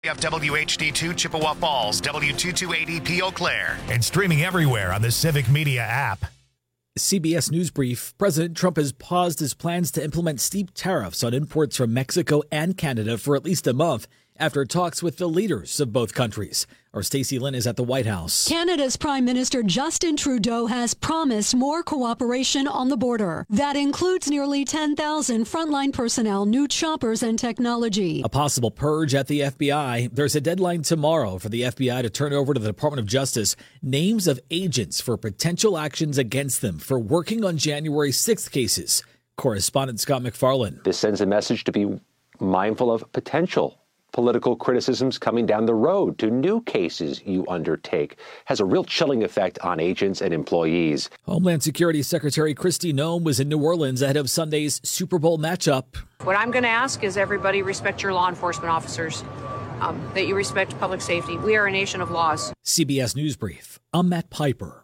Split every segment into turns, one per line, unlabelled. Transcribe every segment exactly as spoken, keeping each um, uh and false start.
W H D two Chippewa Falls, W two two eight zero P Eau Claire, and streaming everywhere on the Civic Media app.
C B S News Brief. President Trump has paused his plans to implement steep tariffs on imports from Mexico and Canada for at least a month after talks with the leaders of both countries. Our Stacey Lynn is at the White House.
Canada's Prime Minister Justin Trudeau has promised more cooperation on the border. That includes nearly ten thousand frontline personnel, new choppers, and technology.
A possible purge at the F B I. There's a deadline tomorrow for the F B I to turn over to the Department of Justice names of agents for potential actions against them for working on January sixth cases. Correspondent Scott McFarlane.
This sends a message to be mindful of potential political criticisms coming down the road to new cases you undertake. Has a real chilling effect on agents and employees.
Homeland Security Secretary Kristi Noem was in New Orleans ahead of Sunday's Super Bowl matchup.
What I'm going to ask is everybody respect your law enforcement officers, um, that you respect public safety. We are a nation of laws.
C B S News Brief. I'm Matt Piper.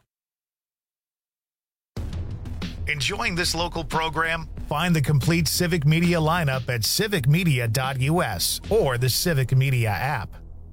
Enjoying this local program? Find the complete Civic Media lineup at civic media dot U S or the Civic Media app.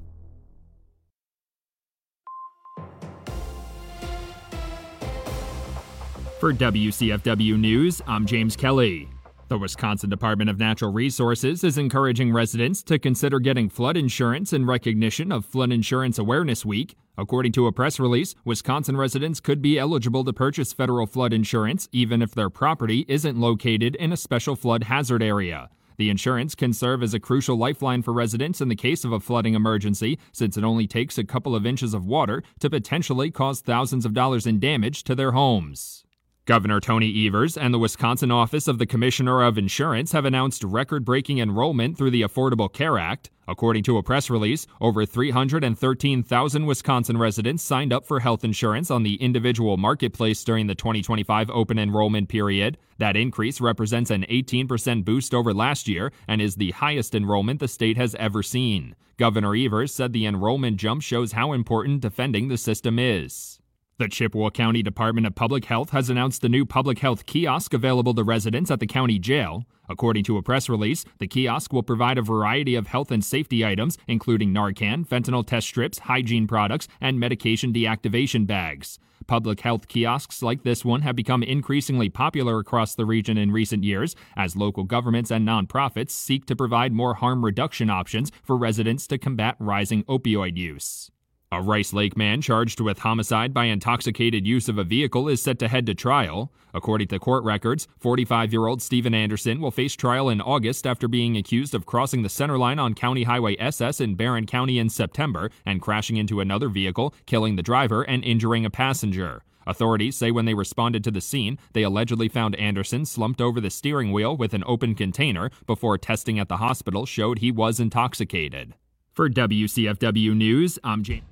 For W C F W News, I'm James Kelly. The Wisconsin Department of Natural Resources is encouraging residents to consider getting flood insurance in recognition of Flood Insurance Awareness Week. According to a press release, Wisconsin residents could be eligible to purchase federal flood insurance even if their property isn't located in a special flood hazard area. The insurance can serve as a crucial lifeline for residents in the case of a flooding emergency, since it only takes a couple of inches of water to potentially cause thousands of dollars in damage to their homes. Governor Tony Evers and the Wisconsin Office of the Commissioner of Insurance have announced record-breaking enrollment through the Affordable Care Act. According to a press release, over three hundred thirteen thousand Wisconsin residents signed up for health insurance on the individual marketplace during the twenty twenty-five open enrollment period. That increase represents an eighteen percent boost over last year and is the highest enrollment the state has ever seen. Governor Evers said the enrollment jump shows how important defending the system is. The Chippewa County Department of Public Health has announced a new public health kiosk available to residents at the county jail. According to a press release, the kiosk will provide a variety of health and safety items, including Narcan, fentanyl test strips, hygiene products, and medication deactivation bags. Public health kiosks like this one have become increasingly popular across the region in recent years as local governments and nonprofits seek to provide more harm reduction options for residents to combat rising opioid use. A Rice Lake man charged with homicide by intoxicated use of a vehicle is set to head to trial. According to court records, forty-five-year-old Stephen Anderson will face trial in August after being accused of crossing the center line on County Highway S S in Barron County in September and crashing into another vehicle, killing the driver and injuring a passenger. Authorities say when they responded to the scene, they allegedly found Anderson slumped over the steering wheel with an open container before testing at the hospital showed he was intoxicated. For W C F W News, I'm James.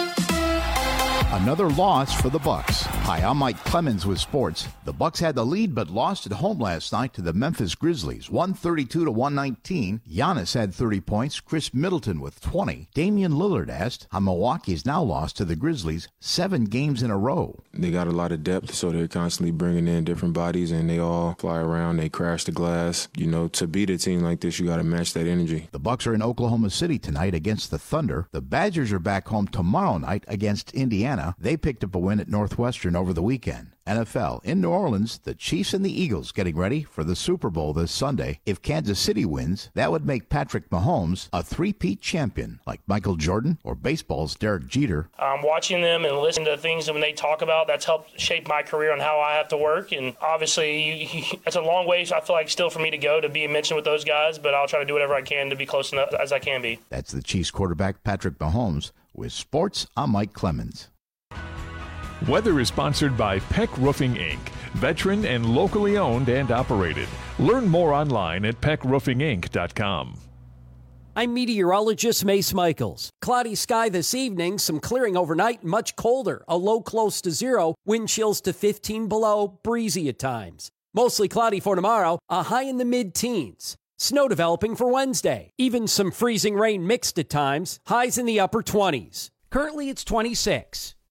Another loss for the Bucks. Hi, I'm Mike Clemens with sports. The Bucks had the lead but lost at home last night to the Memphis Grizzlies, one thirty-two to one nineteen. Giannis had thirty points, Chris Middleton with twenty. Damian Lillard asked how Milwaukee's now lost to the Grizzlies seven games in a row.
They got a lot of depth, so they're constantly bringing in different bodies, and they all fly around, they crash the glass. You know, to beat a team like this, you got to match that energy.
The Bucks are in Oklahoma City tonight against the Thunder. The Badgers are back home tomorrow night against Indiana. They picked up a win at Northwestern over the weekend. N F L in New Orleans, the Chiefs and the Eagles getting ready for the Super Bowl this Sunday. If Kansas City wins, that would make Patrick Mahomes a three-peat champion like Michael Jordan or baseball's Derek Jeter.
Um, watching them and listening to things when they talk about, that's helped shape my career on how I have to work. And obviously, you, you, it's a long way, so I feel like still for me to go to be mentioned with those guys, but I'll try to do whatever I can to be close enough as I can be.
That's the Chiefs quarterback Patrick Mahomes. With sports, I'm Mike Clemens.
Weather is sponsored by Peck Roofing, Incorporated, veteran and locally owned and operated. Learn more online at peck roofing inc dot com.
I'm meteorologist Mace Michaels. Cloudy sky this evening, some clearing overnight, much colder, a low close to zero, wind chills to fifteen below, breezy at times. Mostly cloudy for tomorrow, a high in the mid-teens. Snow developing for Wednesday, even some freezing rain mixed at times, highs in the upper twenties. Currently it's twenty-six.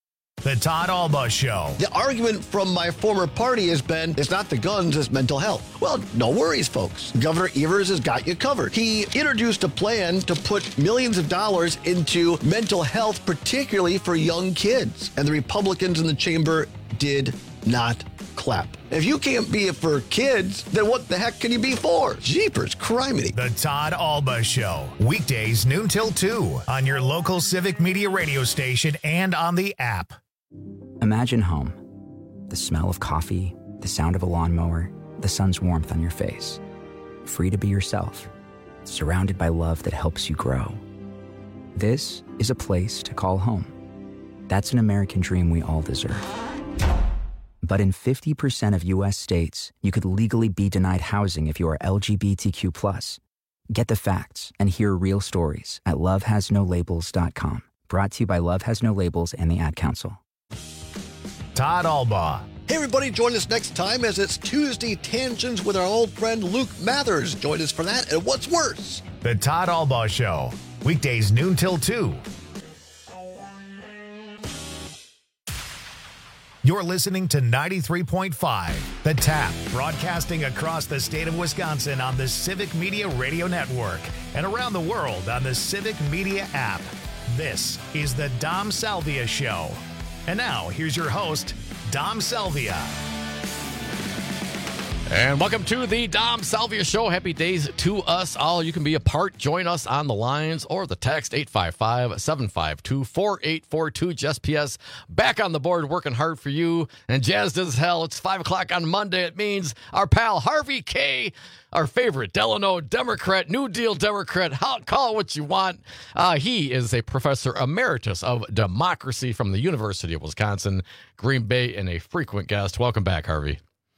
The Todd Alba Show.
The argument from my former party has been, it's not the guns, it's mental health. Well, no worries, folks. Governor Evers has got you covered. He introduced a plan to put millions of dollars into mental health, particularly for young kids. And the Republicans in the chamber did not clap. If you can't be it for kids, then what the heck can you be for? Jeepers, criminy.
The Todd Alba Show. Weekdays noon till two on your local Civic Media radio station and on the app.
Imagine home. The smell of coffee, the sound of a lawnmower, the sun's warmth on your face. Free to be yourself. Surrounded by love that helps you grow. This is a place to call home. That's an American dream we all deserve. But in fifty percent of U S states, you could legally be denied housing if you are L G B T Q plus. Get the facts and hear real stories at love has no labels dot com. Brought to you by Love Has No Labels and the Ad Council.
Todd Alba.
Hey, everybody, join us next time as it's Tuesday Tangents with our old friend Luke Mathers. Join us for that, and what's worse?
The Todd Alba Show. Weekdays noon till two. You're listening to ninety-three point five, The Tap, broadcasting across the state of Wisconsin on the Civic Media Radio Network and around the world on the Civic Media app. This is the Dom Salvia Show. And now, here's your host, Dom Salvia.
And welcome to the Dom Salvia Show. Happy days to us all. You can be a part. Join us on the lines or the text eight five five, seven five two, four eight four two. Just P S back on the board, working hard for you and jazzed as hell. It's five o'clock on Monday. It means our pal Harvey K., our favorite Delano Democrat, New Deal Democrat, call it what you want. Uh, he is a professor emeritus of democracy from the University of Wisconsin, Green Bay, and a frequent guest. Welcome back, Harvey.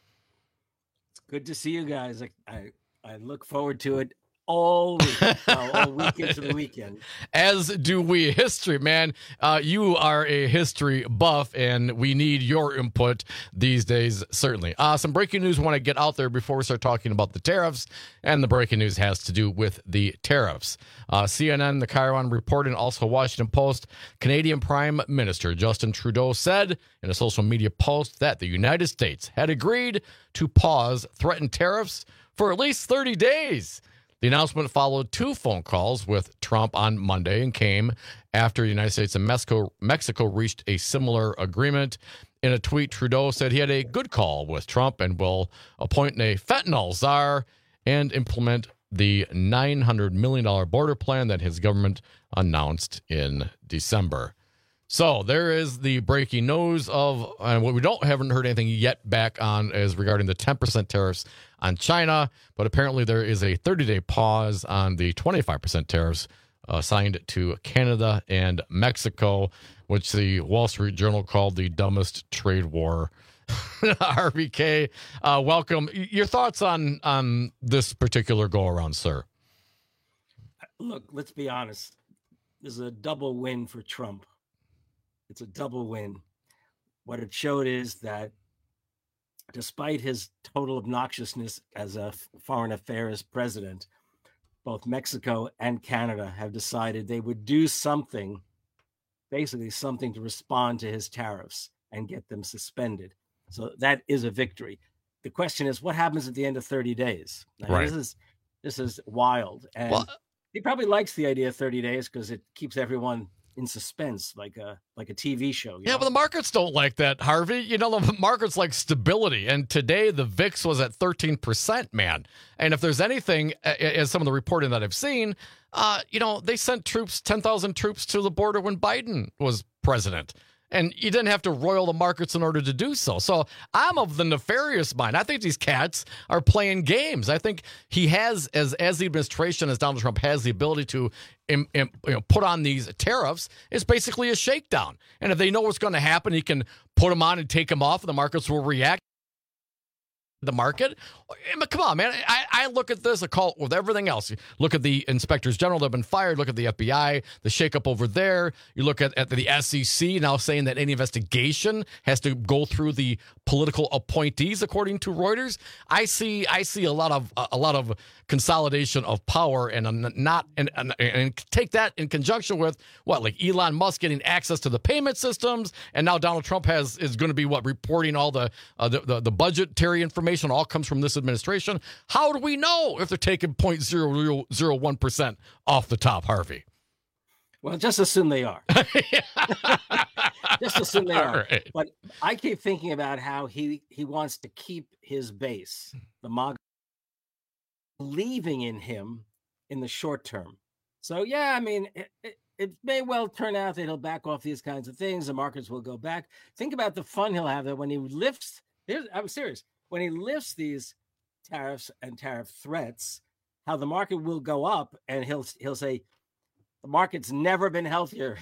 Good to see you guys. I I, I look forward to it all week, well, all week into the weekend.
As do we. History, man. Uh, you are a history buff, and we need your input these days, certainly. Uh, some breaking news I want to get out there before we start talking about the tariffs, and the breaking news has to do with the tariffs. Uh, C N N, the Chiron report, and also Washington Post, Canadian Prime Minister Justin Trudeau said in a social media post that the United States had agreed to pause threatened tariffs for at least thirty days. The announcement followed two phone calls with Trump on Monday and came after the United States and Mexico, Mexico reached a similar agreement. In a tweet, Trudeau said he had a good call with Trump and will appoint a fentanyl czar and implement the nine hundred million dollars border plan that his government announced in December. So there is the breaking news of, and what we don't haven't heard anything yet back on is regarding the ten percent tariffs on China, but apparently there is a thirty-day pause on the twenty-five percent tariffs assigned to Canada and Mexico, which the Wall Street Journal called the dumbest trade war. R B K, uh, welcome. Your thoughts on on this particular go around, sir?
Look, let's be honest. This is a double win for Trump. It's a double win. What it showed is that despite his total obnoxiousness as a foreign affairs president, both Mexico and Canada have decided they would do something, basically something to respond to his tariffs and get them suspended. So that is a victory. The question is, what happens at the end of thirty days? Now,
right.
This is this is wild. And well, he probably likes the idea of thirty days because it keeps everyone in suspense, like a like a T V show.
Yeah,
know?
but the markets don't like that, Harvey. You know, the markets like stability. And today the V I X was at thirteen percent, man. And if there's anything, as some of the reporting that I've seen, uh, you know, they sent troops, ten thousand troops to the border when Biden was president. And you didn't have to roil the markets in order to do so. So I'm of the nefarious mind. I think these cats are playing games. I think he has, as as the administration, as Donald Trump has the ability to im, im, you know, put on these tariffs, it's basically a shakedown. And if they know what's going to happen, he can put them on and take them off, and the markets will react. the market. I mean, come on, man. I, I look at this, a cult with everything else. You look at the inspectors general that have been fired. Look at the F B I, the shakeup over there. You look at, at the S E C now saying that any investigation has to go through the political appointees, according to Reuters. I see I see a lot of a lot of consolidation of power, and a not and, and and take that in conjunction with what, like Elon Musk getting access to the payment systems, and now Donald Trump has is going to be what reporting all the, uh, the the the budgetary information all comes from this administration. How do we know if they're taking zero point zero zero one percent off the top, Harvey?
Well, just assume they are. Just assume they are. Right. But I keep thinking about how he he wants to keep his base, the MAGA, believing in him in the short term. So, yeah, I mean, it, it, it may well turn out that he'll back off these kinds of things. The markets will go back. Think about the fun he'll have that when he lifts. Here's, I'm serious. When he lifts these tariffs and tariff threats, how the market will go up, and he'll he'll say, the market's never been healthier.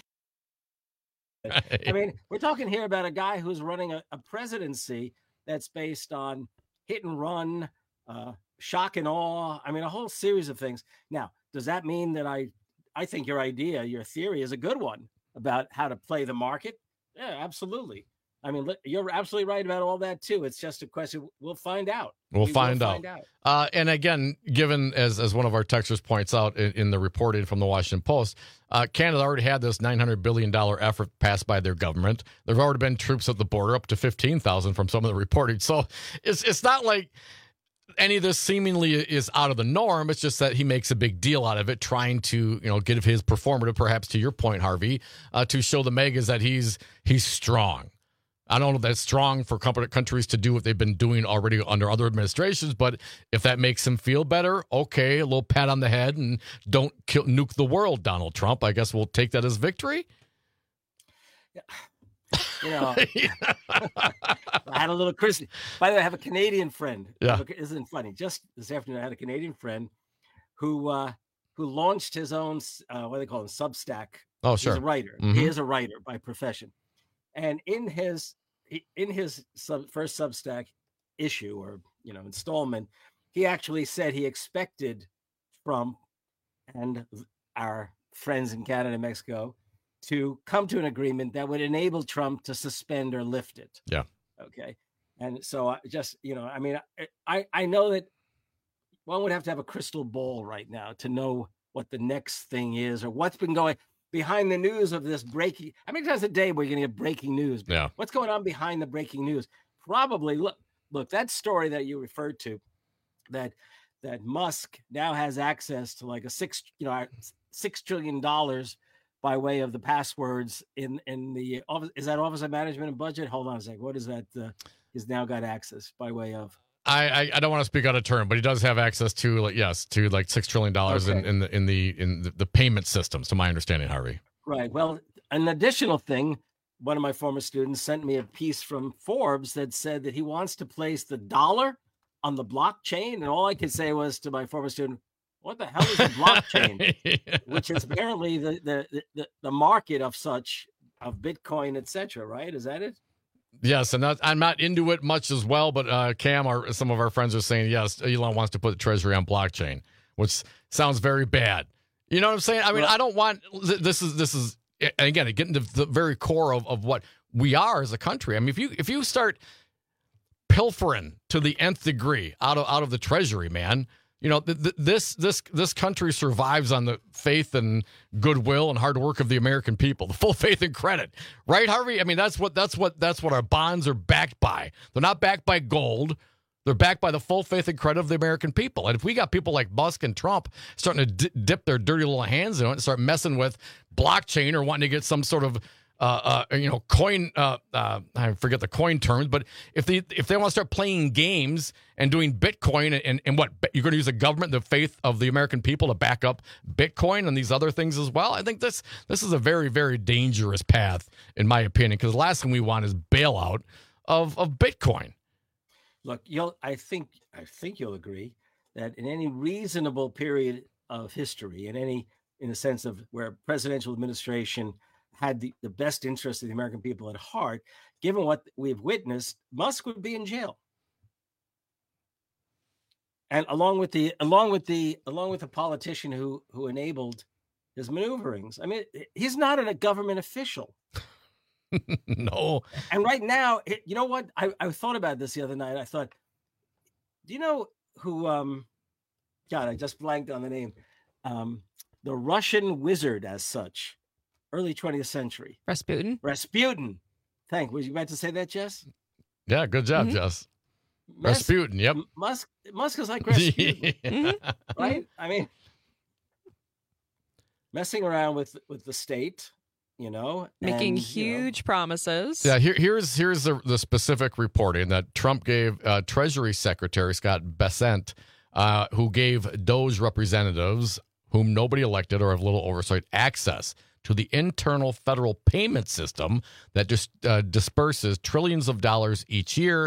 Right. I mean, we're talking here about a guy who's running a, a presidency that's based on hit and run, uh, shock and awe. I mean, a whole series of things. Now, does that mean that I, I think your idea, your theory is a good one about how to play the market? Yeah, absolutely. I mean, you're absolutely right about all that too. It's just a question. We'll find out.
We'll
we
find,
will
out.
find out.
Uh, and again, given as as one of our texters points out in, in the reporting from the Washington Post, uh, Canada already had this nine hundred billion dollars effort passed by their government. There've already been troops at the border, up to fifteen thousand from some of the reporting. So it's it's not like any of this seemingly is out of the norm. It's just that he makes a big deal out of it, trying to, you know, give his performative, perhaps to your point, Harvey, uh, to show the megas that he's he's strong. I don't know if that's strong for countries to do what they've been doing already under other administrations, but if that makes him feel better, okay, a little pat on the head, and don't kill, nuke the world, Donald Trump. I guess we'll take that as victory.
Yeah. You know, I had a little Chris. By the way, I have a Canadian friend.
Yeah.
Isn't it funny? Just this afternoon, I had a Canadian friend who uh, who launched his own, uh, what do they call him, Substack.
Oh, sure.
He's a writer.
Mm-hmm.
He is a writer by profession. And in his in his sub, first Substack issue, or you know installment, he actually said he expected Trump and our friends in Canada and Mexico to come to an agreement that would enable Trump to suspend or lift it.
Yeah.
Okay. And so I just, you know, I mean, I I know that one would have to have a crystal ball right now to know what the next thing is or what's been going behind the news of this breaking. How many times a day we're going to get breaking news?
Yeah.
What's going on behind the breaking news? Probably look, look, that story that you referred to, that that Musk now has access to like a six, you know, six trillion dollars by way of the passwords in in the office. Is that Office of Management and Budget? Hold on a second. What is that? Uh, he's now got access by way of.
I, I, I don't want to speak out of turn, but he does have access to, like, yes, to like six trillion dollars okay. in, in the in the in the, the payment systems, to my understanding, Harvey.
Right. Well, an additional thing, one of my former students sent me a piece from Forbes that said that he wants to place the dollar on the blockchain, and all I could say was to my former student, "What the hell is a blockchain?" yeah. Which is apparently the, the the the market of such of Bitcoin, et cetera. Right? Is that it?
Yes, and that, I'm not into it much as well, but uh, Cam, or some of our friends are saying, yes, Elon wants to put the Treasury on blockchain, which sounds very bad. You know what I'm saying? I mean, well, I don't want this is this is again getting to the very core of, of what we are as a country. I mean, if you if you start pilfering to the nth degree out of out of the Treasury, man. You know, th- th- this this this country survives on the faith and goodwill and hard work of the American people, the full faith and credit, right, Harvey? I mean, that's what that's what that's what our bonds are backed by. They're not backed by gold; they're backed by the full faith and credit of the American people. And if we got people like Musk and Trump starting to d- dip their dirty little hands in it and start messing with blockchain or wanting to get some sort of Uh, uh, you know, coin, uh, uh, I forget the coin terms, but if they if they want to start playing games and doing Bitcoin and, and, and what, you're going to use the government, the faith of the American people to back up Bitcoin and these other things as well, I think this this is a very, very dangerous path, in my opinion, because the last thing we want is bailout of, of Bitcoin.
Look, you'll, I think, I think you'll agree that in any reasonable period of history, in any, in the sense of where presidential administration had the, the best interest of the American people at heart, given what we've witnessed, Musk would be in jail. and along with the along with the along with the politician who who enabled his maneuverings. I mean, he's not a government official.
No.
And right now, it, you know what? I, I thought about this the other night. I thought, do you know who? Um, God, I just blanked on the name. Um, the Russian wizard, as such, early twentieth century.
Rasputin.
Rasputin. Thank. Was you about to say that, Jess?
Yeah, good job,
Mm-hmm.
Jess.
Mas-
Rasputin. Yep.
Musk. Musk is like Rasputin,
Yeah.
right? I mean, messing around with with the state, you know,
Making
and, you know,
huge promises.
Yeah, here, here's here's the, the specific reporting that Trump gave uh, Treasury Secretary Scott Bessent, uh, who gave Doge representatives, whom nobody elected or have little oversight, access to the internal federal payment system that just uh, disperses trillions of dollars each year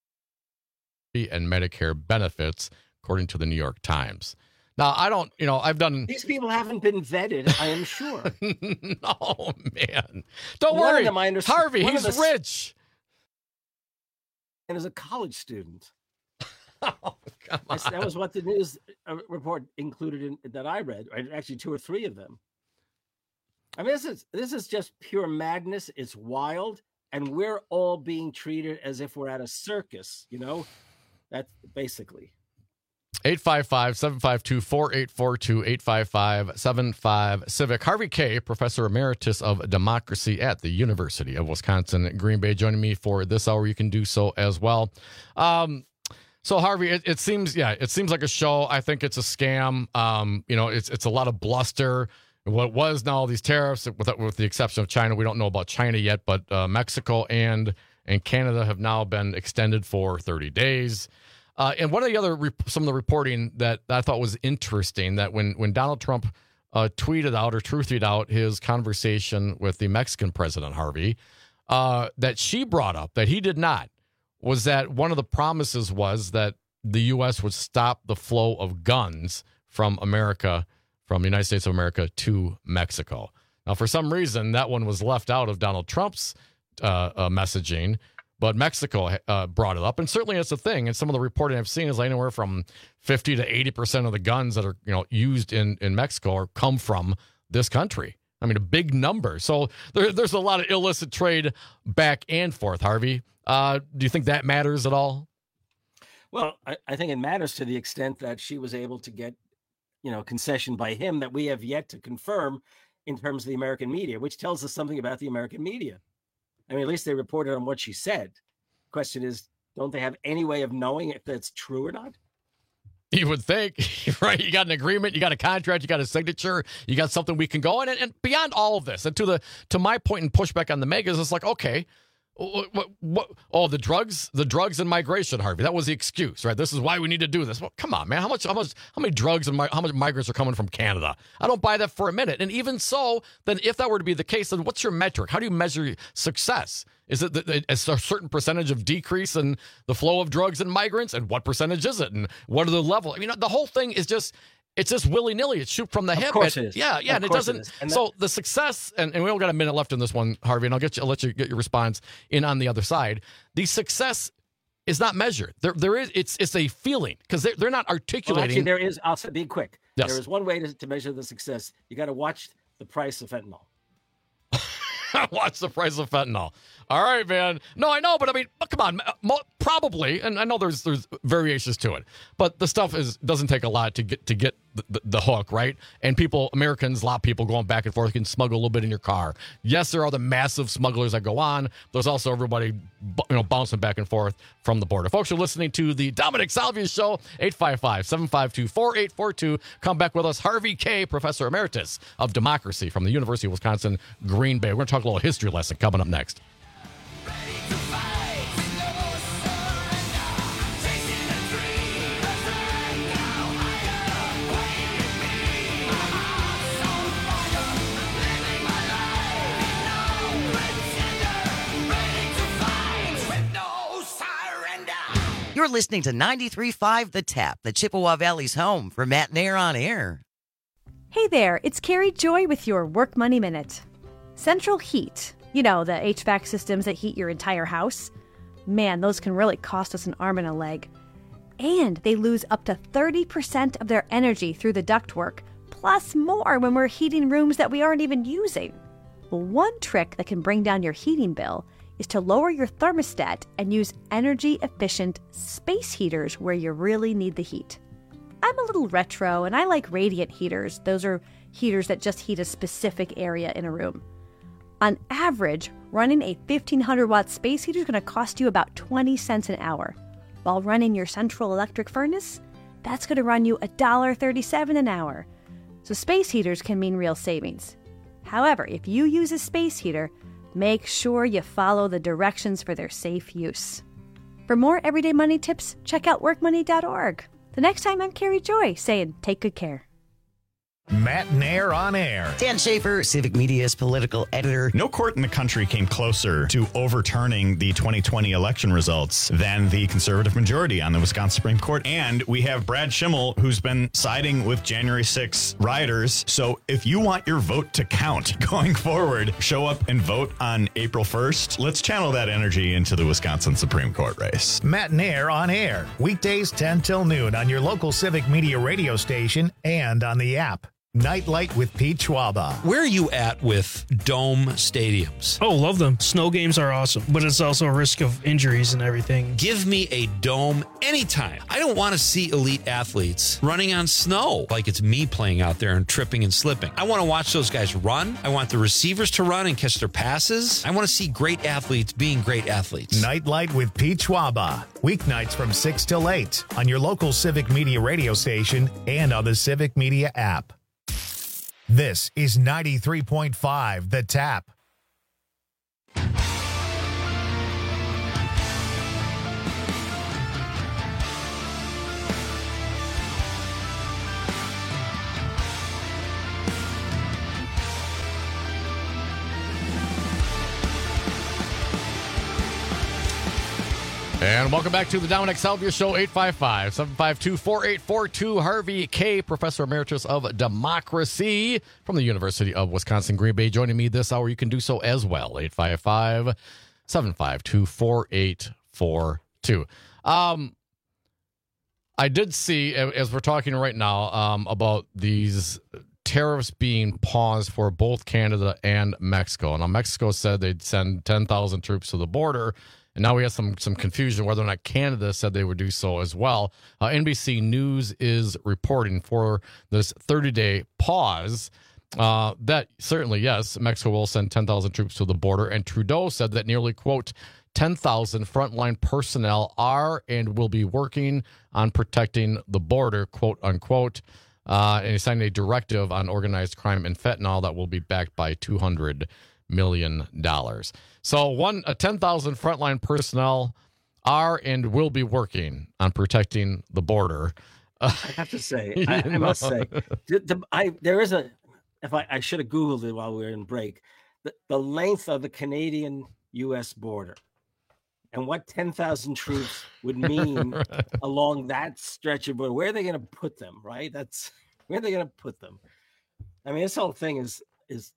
and Medicare benefits, according to the New York Times. Now, I don't, you know, I've done.
These people haven't been vetted, I am sure.
No, man. Don't
One of
worry.
them I understand-
Harvey,
one of
he's
the-
rich.
And as a college student.
Oh, come
I- That was what the news uh, report included in that I read. Right? Actually, two or three of them. I mean, this is this is just pure madness. It's wild, and we're all being treated as if we're at a circus. You know, that's basically.
eight five five, seven five two, four eight four two, eight five five, seven five Civic. Harvey Kaye, Professor Emeritus of Democracy at the University of Wisconsin, Green Bay, joining me for this hour. You can do so as well. Um, so Harvey, it, it seems, yeah, it seems like a show. I think it's a scam. Um, you know, it's it's a lot of bluster. What was now all these tariffs, with, with the exception of China, we don't know about China yet, but uh, Mexico and and Canada have now been extended for thirty days. Uh, and one of the other rep- some of the reporting that I thought was interesting, that when when Donald Trump uh, tweeted out or truthed out his conversation with the Mexican president, Harvey, uh, that she brought up that he did not, was that one of the promises was that the U S would stop the flow of guns from America, from the United States of America to Mexico. Now, for some reason, that one was left out of Donald Trump's uh, uh, messaging. But Mexico uh, brought it up, and certainly it's a thing. And some of the reporting I've seen is like anywhere from fifty to eighty percent of the guns that are, you know, used in, in Mexico are come from this country. I mean, a big number. So there, there's a lot of illicit trade back and forth, Harvey. Uh, do you think that matters at all?
Well, I, I think it matters to the extent that she was able to get, you know, concession by him that we have yet to confirm in terms of the American media, which tells us something about the American media. I mean, at least they reported on what she said. Question is, don't they have any way of knowing if that's true or not?
You would think, right? You got an agreement, you got a contract, you got a signature, you got something we can go on. And, and beyond all of this, and to the to my point and pushback on the megas, it's like, okay, what, what, what, oh, the drugs, the drugs and migration, Harvey. That was the excuse, right? This is why we need to do this. Well, come on, man. How much, how much, how many drugs and mi- how much migrants are coming from Canada? I don't buy that for a minute. And even so, then if that were to be the case, then what's your metric? How do you measure success? Is it the, a certain percentage of decrease in the flow of drugs and migrants? And what percentage is it? And what are the level? I mean, the whole thing is just, it's just willy-nilly. It's shoot from the hip.
Of course
And-
it is.
Yeah, yeah.
Of
and it
course it
doesn't.
is. And
so
that-
the success, and, and we only got a minute left in this one, Harvey, and I'll get you, I'll let you get your response in on the other side. The success is not measured. There, there is. It's, it's a feeling because they're, they're not
Well,
articulating.
actually, there is. I'll say, be quick.
Yes.
There is one way to, to measure the success. You got to watch the price of fentanyl.
Watch the price of fentanyl. All right, man. No, I know, but I mean, come on. Mo- Probably, and I know there's there's variations to it, but the stuff is doesn't take a lot to get to get the, the, the hook, right? And people, Americans, a lot of people going back and forth, you can smuggle a little bit in your car. Yes, there are the massive smugglers that go on. There's also everybody, you know, bouncing back and forth from the border. Folks, you're listening to the Dominic Salvia Show, eight five five, seven five two, four eight four two. Come back with us, Harvey Kaye, Professor Emeritus of Democracy from the University of Wisconsin, Green Bay. We're going to talk a little history lesson coming up next.
You're listening to ninety-three point five The Tap, the Chippewa Valley's home for Matt and Air on Air.
Hey there, it's Carrie Joy with your Work Money Minute. Central heat, you know, the H V A C systems that heat your entire house. Man, those can really cost us an arm and a leg. And they lose up to thirty percent of their energy through the ductwork, plus more when we're heating rooms that we aren't even using. Well, one trick that can bring down your heating bill is to lower your thermostat and use energy-efficient space heaters where you really need the heat. I'm a little retro, and I like radiant heaters. Those are heaters that just heat a specific area in a room. On average, running a fifteen hundred watt space heater is going to cost you about twenty cents an hour. While running your central electric furnace, that's going to run you one dollar thirty-seven an hour. So space heaters can mean real savings. However, if you use a space heater, make sure you follow the directions for their safe use. For more everyday money tips, check out work money dot org. The next time, I'm Carrie Joy saying take good care.
Matt Nair on air.
Dan Schaefer, Civic Media's political editor.
No court in the country came closer to overturning the twenty twenty election results than the conservative majority on the Wisconsin Supreme Court. And we have Brad Schimmel, who's been siding with January sixth rioters. So if you want your vote to count going forward, show up and vote on April first. Let's channel that energy into the Wisconsin Supreme Court race.
Matt Nair on air. Weekdays ten till noon on your local Civic Media radio station and on the app. Nightlight with Pete Schwaba.
Where are you at with dome stadiums?
Oh, love them. Snow games are awesome, but it's also a risk of injuries and everything.
Give me a dome anytime. I don't want to see elite athletes running on snow like it's me playing out there and tripping and slipping. I want to watch those guys run. I want the receivers to run and catch their passes. I want to see great athletes being great athletes.
Nightlight with Pete Schwaba. Weeknights from six till eight on your local Civic Media radio station and on the Civic Media app. This is ninety-three point five The Tap.
And welcome back to the Dominic Salvia Show, eight five five, seven five two, four eight four two. Harvey Kaye, Professor Emeritus of Democracy from the University of Wisconsin, Green Bay, joining me this hour. You can do so as well, eight five five, seven five two, four eight four two. Um, I did see, as we're talking right now, um, about these tariffs being paused for both Canada and Mexico. Now, Mexico said they'd send ten thousand troops to the border. And now we have some some confusion whether or not Canada said they would do so as well. Uh, N B C News is reporting for this thirty-day pause uh, that certainly, yes, Mexico will send ten thousand troops to the border. And Trudeau said that nearly, quote, ten thousand frontline personnel are and will be working on protecting the border, quote, unquote. Uh, and he signed a directive on organized crime and fentanyl that will be backed by two hundred million dollars. So one, uh, ten thousand frontline personnel are and will be working on protecting the border.
Uh, I have to say, I, I must say, the, the, I, there is a, if I, I should have Googled it while we were in break, the, the length of the Canadian-U S border and what ten thousand troops would mean right. along that stretch of border. Where are they going to put them, right? That's, where are they going to put them? I mean, this whole thing is, is,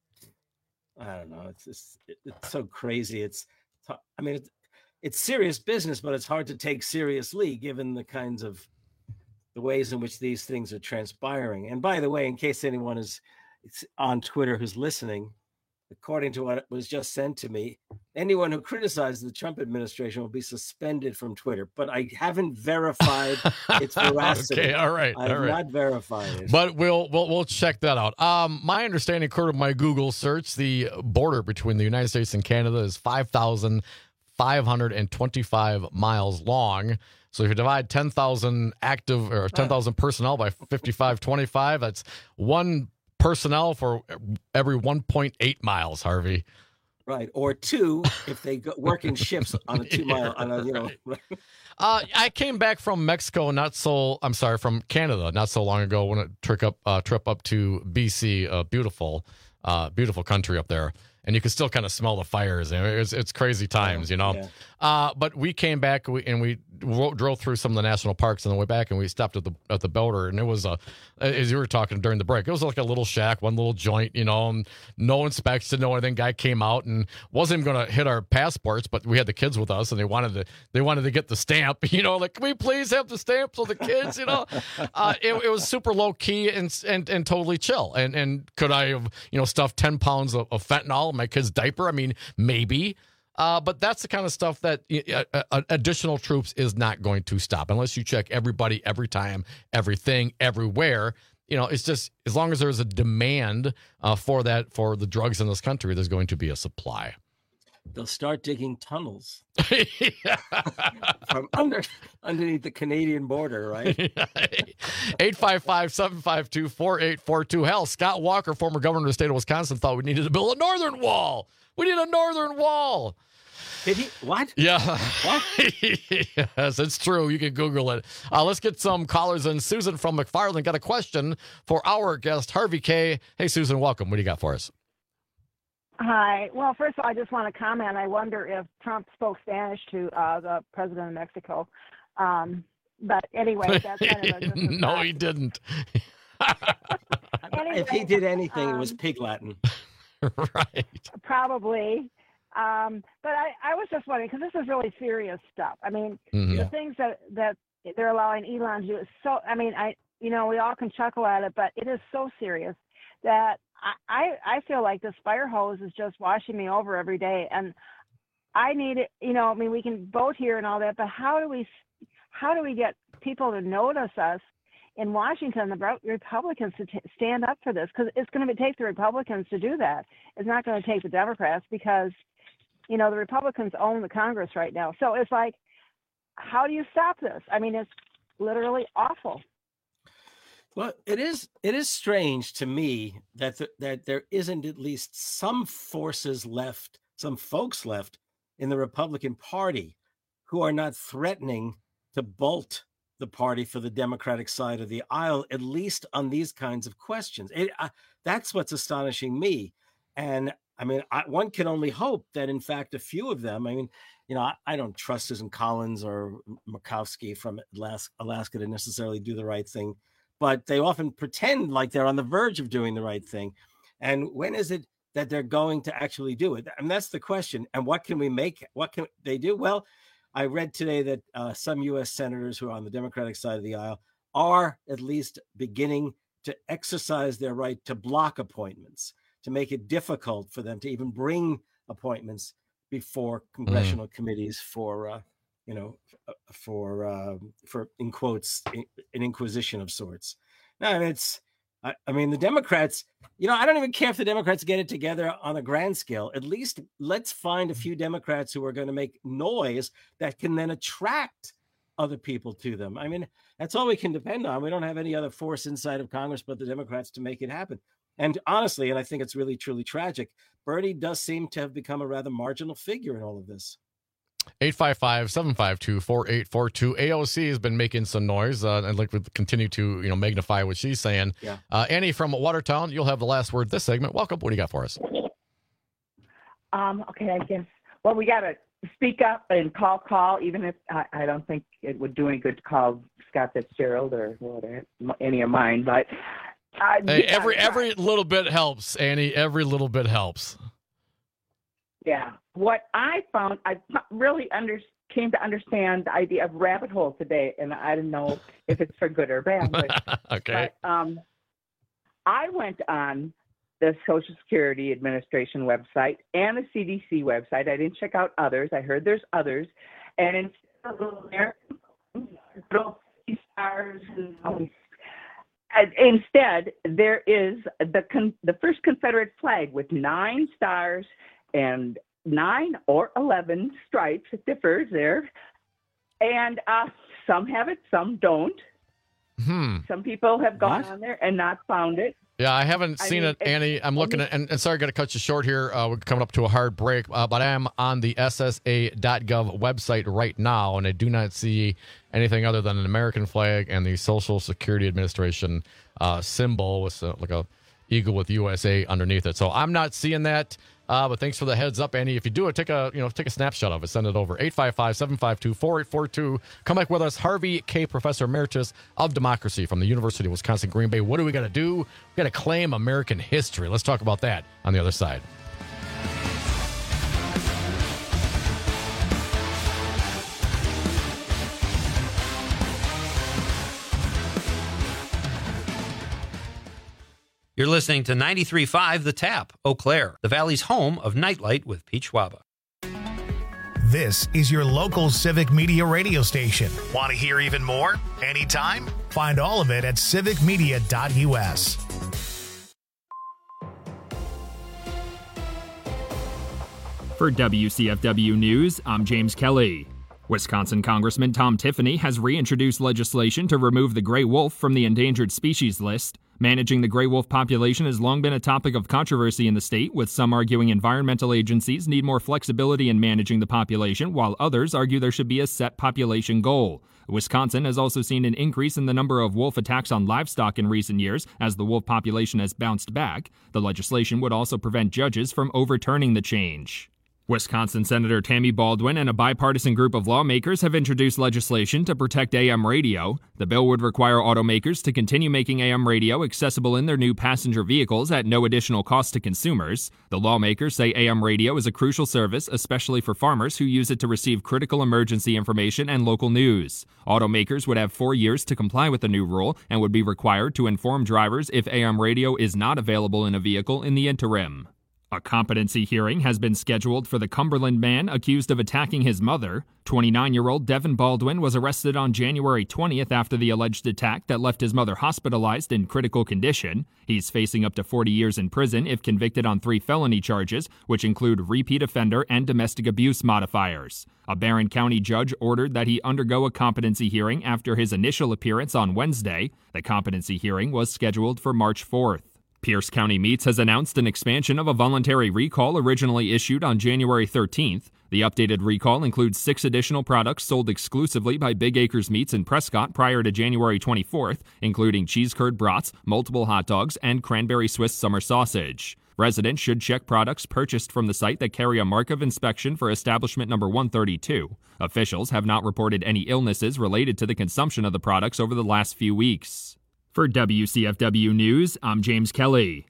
I don't know. It's just, it, it's so crazy. It's, I mean, it's, it's serious business, but it's hard to take seriously given the kinds of the ways in which these things are transpiring. And by the way, in case anyone is on Twitter who's listening, according to what was just sent to me, anyone who criticizes the Trump administration will be suspended from Twitter. But I haven't verified its veracity.
Okay, all right.
I have
all right.
not verified it.
But we'll we'll we'll check that out. Um, my understanding, according to my Google search, the border between the United States and Canada is five thousand five hundred twenty-five miles long. So if you divide ten thousand active or ten thousand personnel by fifty-five twenty-five, that's one personnel for every one point eight miles, Harvey.
Right, or two if they go, work in shifts on a two mile. On a, you know.
uh, I came back from Mexico, not so. I'm sorry, from Canada, not so long ago. When a trip up, uh, trip up to B C, uh, beautiful, uh, beautiful country up there. and you can still kind of smell the fires. I mean, it's, it's crazy times, you know.
Yeah.
Uh, but we came back we, and we ro- drove through some of the national parks on the way back, and we stopped at the at the Boulder, and it was a, as you were talking during the break, it was like a little shack, one little joint, you know, and no inspection, no anything. Guy came out and wasn't even going to hit our passports, but we had the kids with us, and they wanted to they wanted to get the stamp, you know, like, can we please have the stamp so the kids, you know, uh, it, it was super low key and and and totally chill. And and could I have, you know, stuffed ten pounds of, of fentanyl in my kid's diaper? I mean, maybe. Uh, but that's the kind of stuff that uh, uh, additional troops is not going to stop unless you check everybody, every time, everything, everywhere. You know, it's just as long as there's a demand uh, for that, for the drugs in this country, there's going to be a supply.
They'll start digging tunnels from under underneath the Canadian border, right?
eight five five, seven five two, four eight four two. Hell, Scott Walker, former governor of the state of Wisconsin, thought we needed to build a northern wall. We need a northern wall.
Did he? What?
Yeah.
What?
Yes, it's true. You can Google it. Uh, let's get some callers in. Susan from McFarland got a question for our guest, Harvey Kaye. Hey, Susan, welcome. What do you got for us?
Hi. Well, first of all, I just want to comment. I wonder if Trump spoke Spanish to uh, the president of Mexico. Um, but anyway, that's kind of a different
No,
fact.
he didn't.
Anyway,
If he did anything,
um,
it was Pig Latin.
Right.
Probably. Um, but I, I was just wondering, because this is really serious stuff. I mean,
Mhm.
the things that, that they're allowing Elon to do is so, I mean, I, you know, we all can chuckle at it, but it is so serious that I, I, I feel like this fire hose is just washing me over every day. And I need it, you know, I mean, we can vote here and all that, but how do we, how do we get people to notice us in Washington, the Republicans, to t- stand up for this? Because it's going to take the Republicans to do that. It's not going to take the Democrats, because, you know, the Republicans own the Congress right now. So it's like, how do you stop this? I mean, it's literally awful.
Well, it is it is strange to me that the, that there isn't at least some forces left, some folks left in the Republican Party who are not threatening to bolt the party for the Democratic side of the aisle, at least on these kinds of questions. It, uh, that's what's astonishing me. And I mean, I, one can only hope that, in fact, a few of them, I mean, you know, I, I don't trust Susan Collins or Murkowski from Alaska, Alaska to necessarily do the right thing, but they often pretend like they're on the verge of doing the right thing. And when is it that they're going to actually do it? And that's the question. And what can we make? What can they do? Well, I read today that uh, some U S senators who are on the Democratic side of the aisle are at least beginning to exercise their right to block appointments, to make it difficult for them to even bring appointments before congressional mm. committees for, uh, you know, for, uh, for in quotes, an inquisition of sorts. Now, it's, I, I mean, the Democrats, you know, I don't even care if the Democrats get it together on a grand scale. At least let's find a few Democrats who are going to make noise that can then attract other people to them. I mean, that's all we can depend on. We don't have any other force inside of Congress but the Democrats to make it happen. And honestly, and I think it's really, truly tragic, Bernie does seem to have become a rather marginal figure in all of this.
eight five five, seven five two, four eight four two. A O C has been making some noise. Uh, I'd like to continue to, you know, magnify what she's saying.
Yeah.
Uh, Annie from Watertown, you'll have the last word this segment. Welcome. What do you got for us?
Um, okay, I guess. Well, we got to speak up and call, call, even if I, I don't think it would do any good to call Scott Fitzgerald or whatever, any of mine, but uh,
hey,
yeah,
every every little bit helps, Annie. Every little bit helps.
Yeah. What I found, I really under, came to understand the idea of rabbit hole today, and I don't know if it's for good or bad. But,
okay.
But, um, I went on the Social Security Administration website and the C D C website. I didn't check out others. I heard there's others. And instead of little American little stars and all these, instead, there is the con- the first Confederate flag with nine stars and nine or eleven stripes. It differs there. And uh, some have it, some don't.
Hmm.
Some people have gone
What?
on there and not found it.
Yeah, I haven't
I
seen
mean,
it, Annie. I'm looking at, and, and sorry, I got to cut you short here. Uh, we're coming up to a hard break, uh, but I am on the S S A dot gov website right now, and I do not see anything other than an American flag and the Social Security Administration uh, symbol with uh, like a eagle with U S A underneath it. So I'm not seeing that. Uh, but thanks for the heads up, Andy. If you do it, take a you know take a snapshot of it. Send it over. eight five five, seven five two, four eight four two. Come back with us. Harvey K. Professor Emeritus of Democracy from the University of Wisconsin, Green Bay. What do we got to do? We got to claim American history. Let's talk about that on the other side.
You're listening to ninety-three point five The Tap, Eau Claire, the Valley's home of Nightlight with Pete Schwaba.
This is your local Civic Media radio station. Want to hear even more? Anytime? Find all of it at civic media dot u s.
For W C F W News, I'm James Kelly. Wisconsin Congressman Tom Tiffany has reintroduced legislation to remove the gray wolf from the endangered species list. Managing the gray wolf population has long been a topic of controversy in the state, with some arguing environmental agencies need more flexibility in managing the population, while others argue there should be a set population goal. Wisconsin has also seen an increase in the number of wolf attacks on livestock in recent years as the wolf population has bounced back. The legislation would also prevent judges from overturning the change. Wisconsin Senator Tammy Baldwin and a bipartisan group of lawmakers have introduced legislation to protect A M radio. The bill would require automakers to continue making A M radio accessible in their new passenger vehicles at no additional cost to consumers. The lawmakers say A M radio is a crucial service, especially for farmers who use it to receive critical emergency information and local news. Automakers would have four years to comply with the new rule and would be required to inform drivers if A M radio is not available in a vehicle in the interim. A competency hearing has been scheduled for the Cumberland man accused of attacking his mother. twenty-nine-year-old Devin Baldwin was arrested on January twentieth after the alleged attack that left his mother hospitalized in critical condition. He's facing up to forty years in prison if convicted on three felony charges, which include repeat offender and domestic abuse modifiers. A Barron County judge ordered that he undergo a competency hearing after his initial appearance on Wednesday. The competency hearing was scheduled for March fourth. Pierce County Meats has announced an expansion of a voluntary recall originally issued on January thirteenth. The updated recall includes six additional products sold exclusively by Big Acres Meats in Prescott prior to January twenty-fourth, including cheese curd brats, multiple hot dogs, and cranberry Swiss summer sausage. Residents should check products purchased from the site that carry a mark of inspection for establishment number one thirty-two. Officials have not reported any illnesses related to the consumption of the products over the last few weeks. For W C F W News, I'm James Kelly.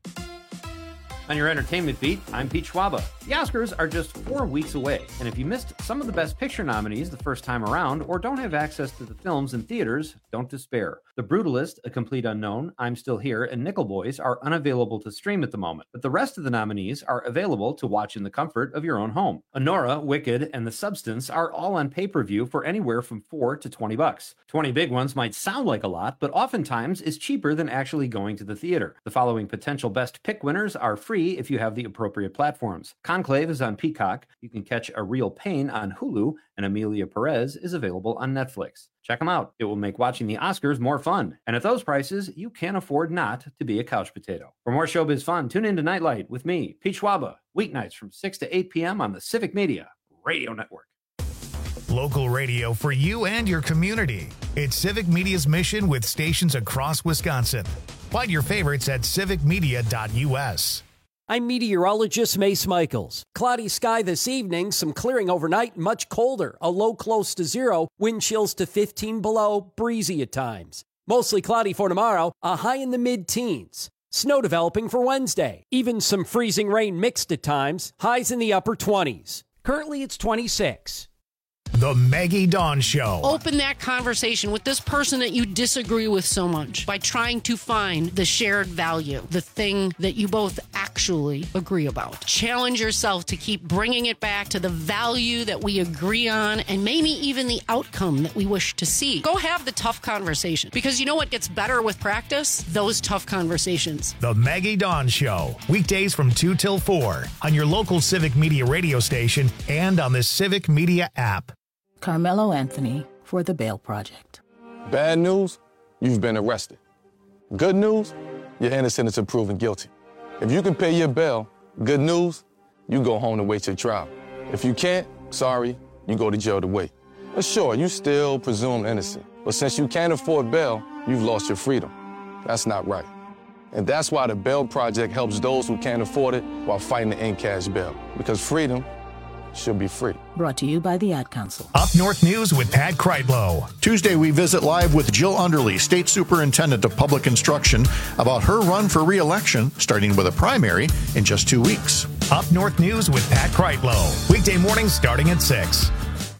On your entertainment beat, I'm Pete Schwaba. The Oscars are just four weeks away, and if you missed some of the Best Picture nominees the first time around or don't have access to the films in theaters, don't despair. The Brutalist, A Complete Unknown, I'm Still Here, and Nickel Boys are unavailable to stream at the moment, but the rest of the nominees are available to watch in the comfort of your own home. Honora, Wicked, and The Substance are all on pay-per-view for anywhere from four to twenty bucks. twenty big ones might sound like a lot, but oftentimes is cheaper than actually going to the theater. The following potential Best Pick winners are free if you have the appropriate platforms. Conclave is on Peacock. You can catch A Real Pain on Hulu, and Amelia Perez is available on Netflix. Check them out. It will make watching the Oscars more fun. And at those prices, you can't afford not to be a couch potato. For more showbiz fun, tune in to Nightlight with me, Pete Schwaba, weeknights from six to eight p.m. on the Civic Media Radio Network.
Local radio for you and your community. It's Civic Media's mission with stations across Wisconsin. Find your favorites at civic media dot u s.
I'm meteorologist Mace Michaels. Cloudy sky this evening, some clearing overnight, much colder, a low close to zero, wind chills to fifteen below, breezy at times. Mostly cloudy for tomorrow, a high in the mid-teens. Snow developing for Wednesday. Even some freezing rain mixed at times, highs in the upper twenties. Currently it's twenty-six.
The Maggie Dawn Show.
Open that conversation with this person that you disagree with so much by trying to find the shared value, the thing that you both actually agree about. Challenge yourself to keep bringing it back to the value that we agree on and maybe even the outcome that we wish to see. Go have the tough conversation, because you know what gets better with practice? Those tough conversations.
The Maggie Dawn Show. Weekdays from two till four on your local Civic Media radio station and on the Civic Media app.
Carmelo Anthony for the Bail Project.
Bad news, you've been arrested. Good news, you're innocent until proven guilty. If you can pay your bail, good news, you go home to wait your trial. If you can't, sorry, you go to jail to wait. But sure, you still presumed innocent. But since you can't afford bail, you've lost your freedom. That's not right. And that's why the Bail Project helps those who can't afford it while fighting to end cash bail. Because freedom should be free.
Brought to you by the Ad Council.
Up North News with Pat Kreitlow.
Tuesday, we visit live with Jill Underly, State Superintendent of Public Instruction, about her run for re-election, starting with a primary in just two weeks.
Up North News with Pat Kreitlow. Weekday mornings starting at six.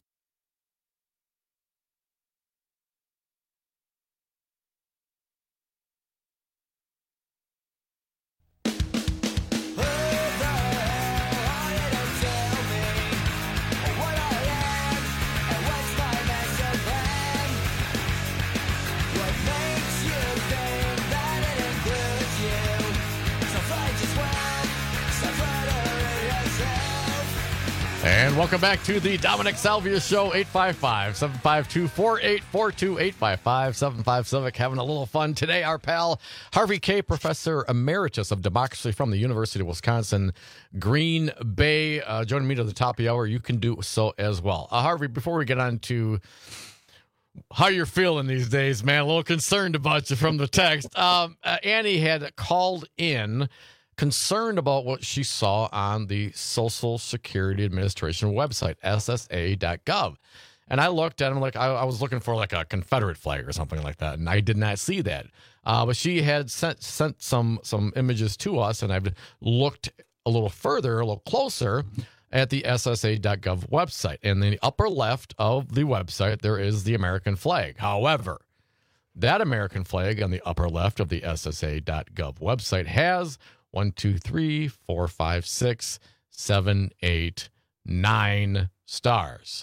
And welcome back to the Dominic Salvia Show, eight five five, seven five two, four eight four two, eight five five, seven five Civic. Having a little fun today. Our pal, Harvey Kaye, Professor Emeritus of Democracy from the University of Wisconsin, Green Bay, uh, joining me to the top of the hour. You can do so as well. Uh, Harvey, before we get on to how you're feeling these days, man, a little concerned about you from the text. Um, uh, Annie had called in concerned about what she saw on the Social Security Administration website, S S A dot gov. And I looked at them like I, I was looking for like a Confederate flag or something like that, and I did not see that. Uh, but she had sent sent some some images to us, and I've looked a little further, a little closer at the S S A dot gov website. And in the upper left of the website, there is the American flag. However, that American flag on the upper left of the S S A dot gov website has one, two, three, four, five, six, seven, eight, nine stars.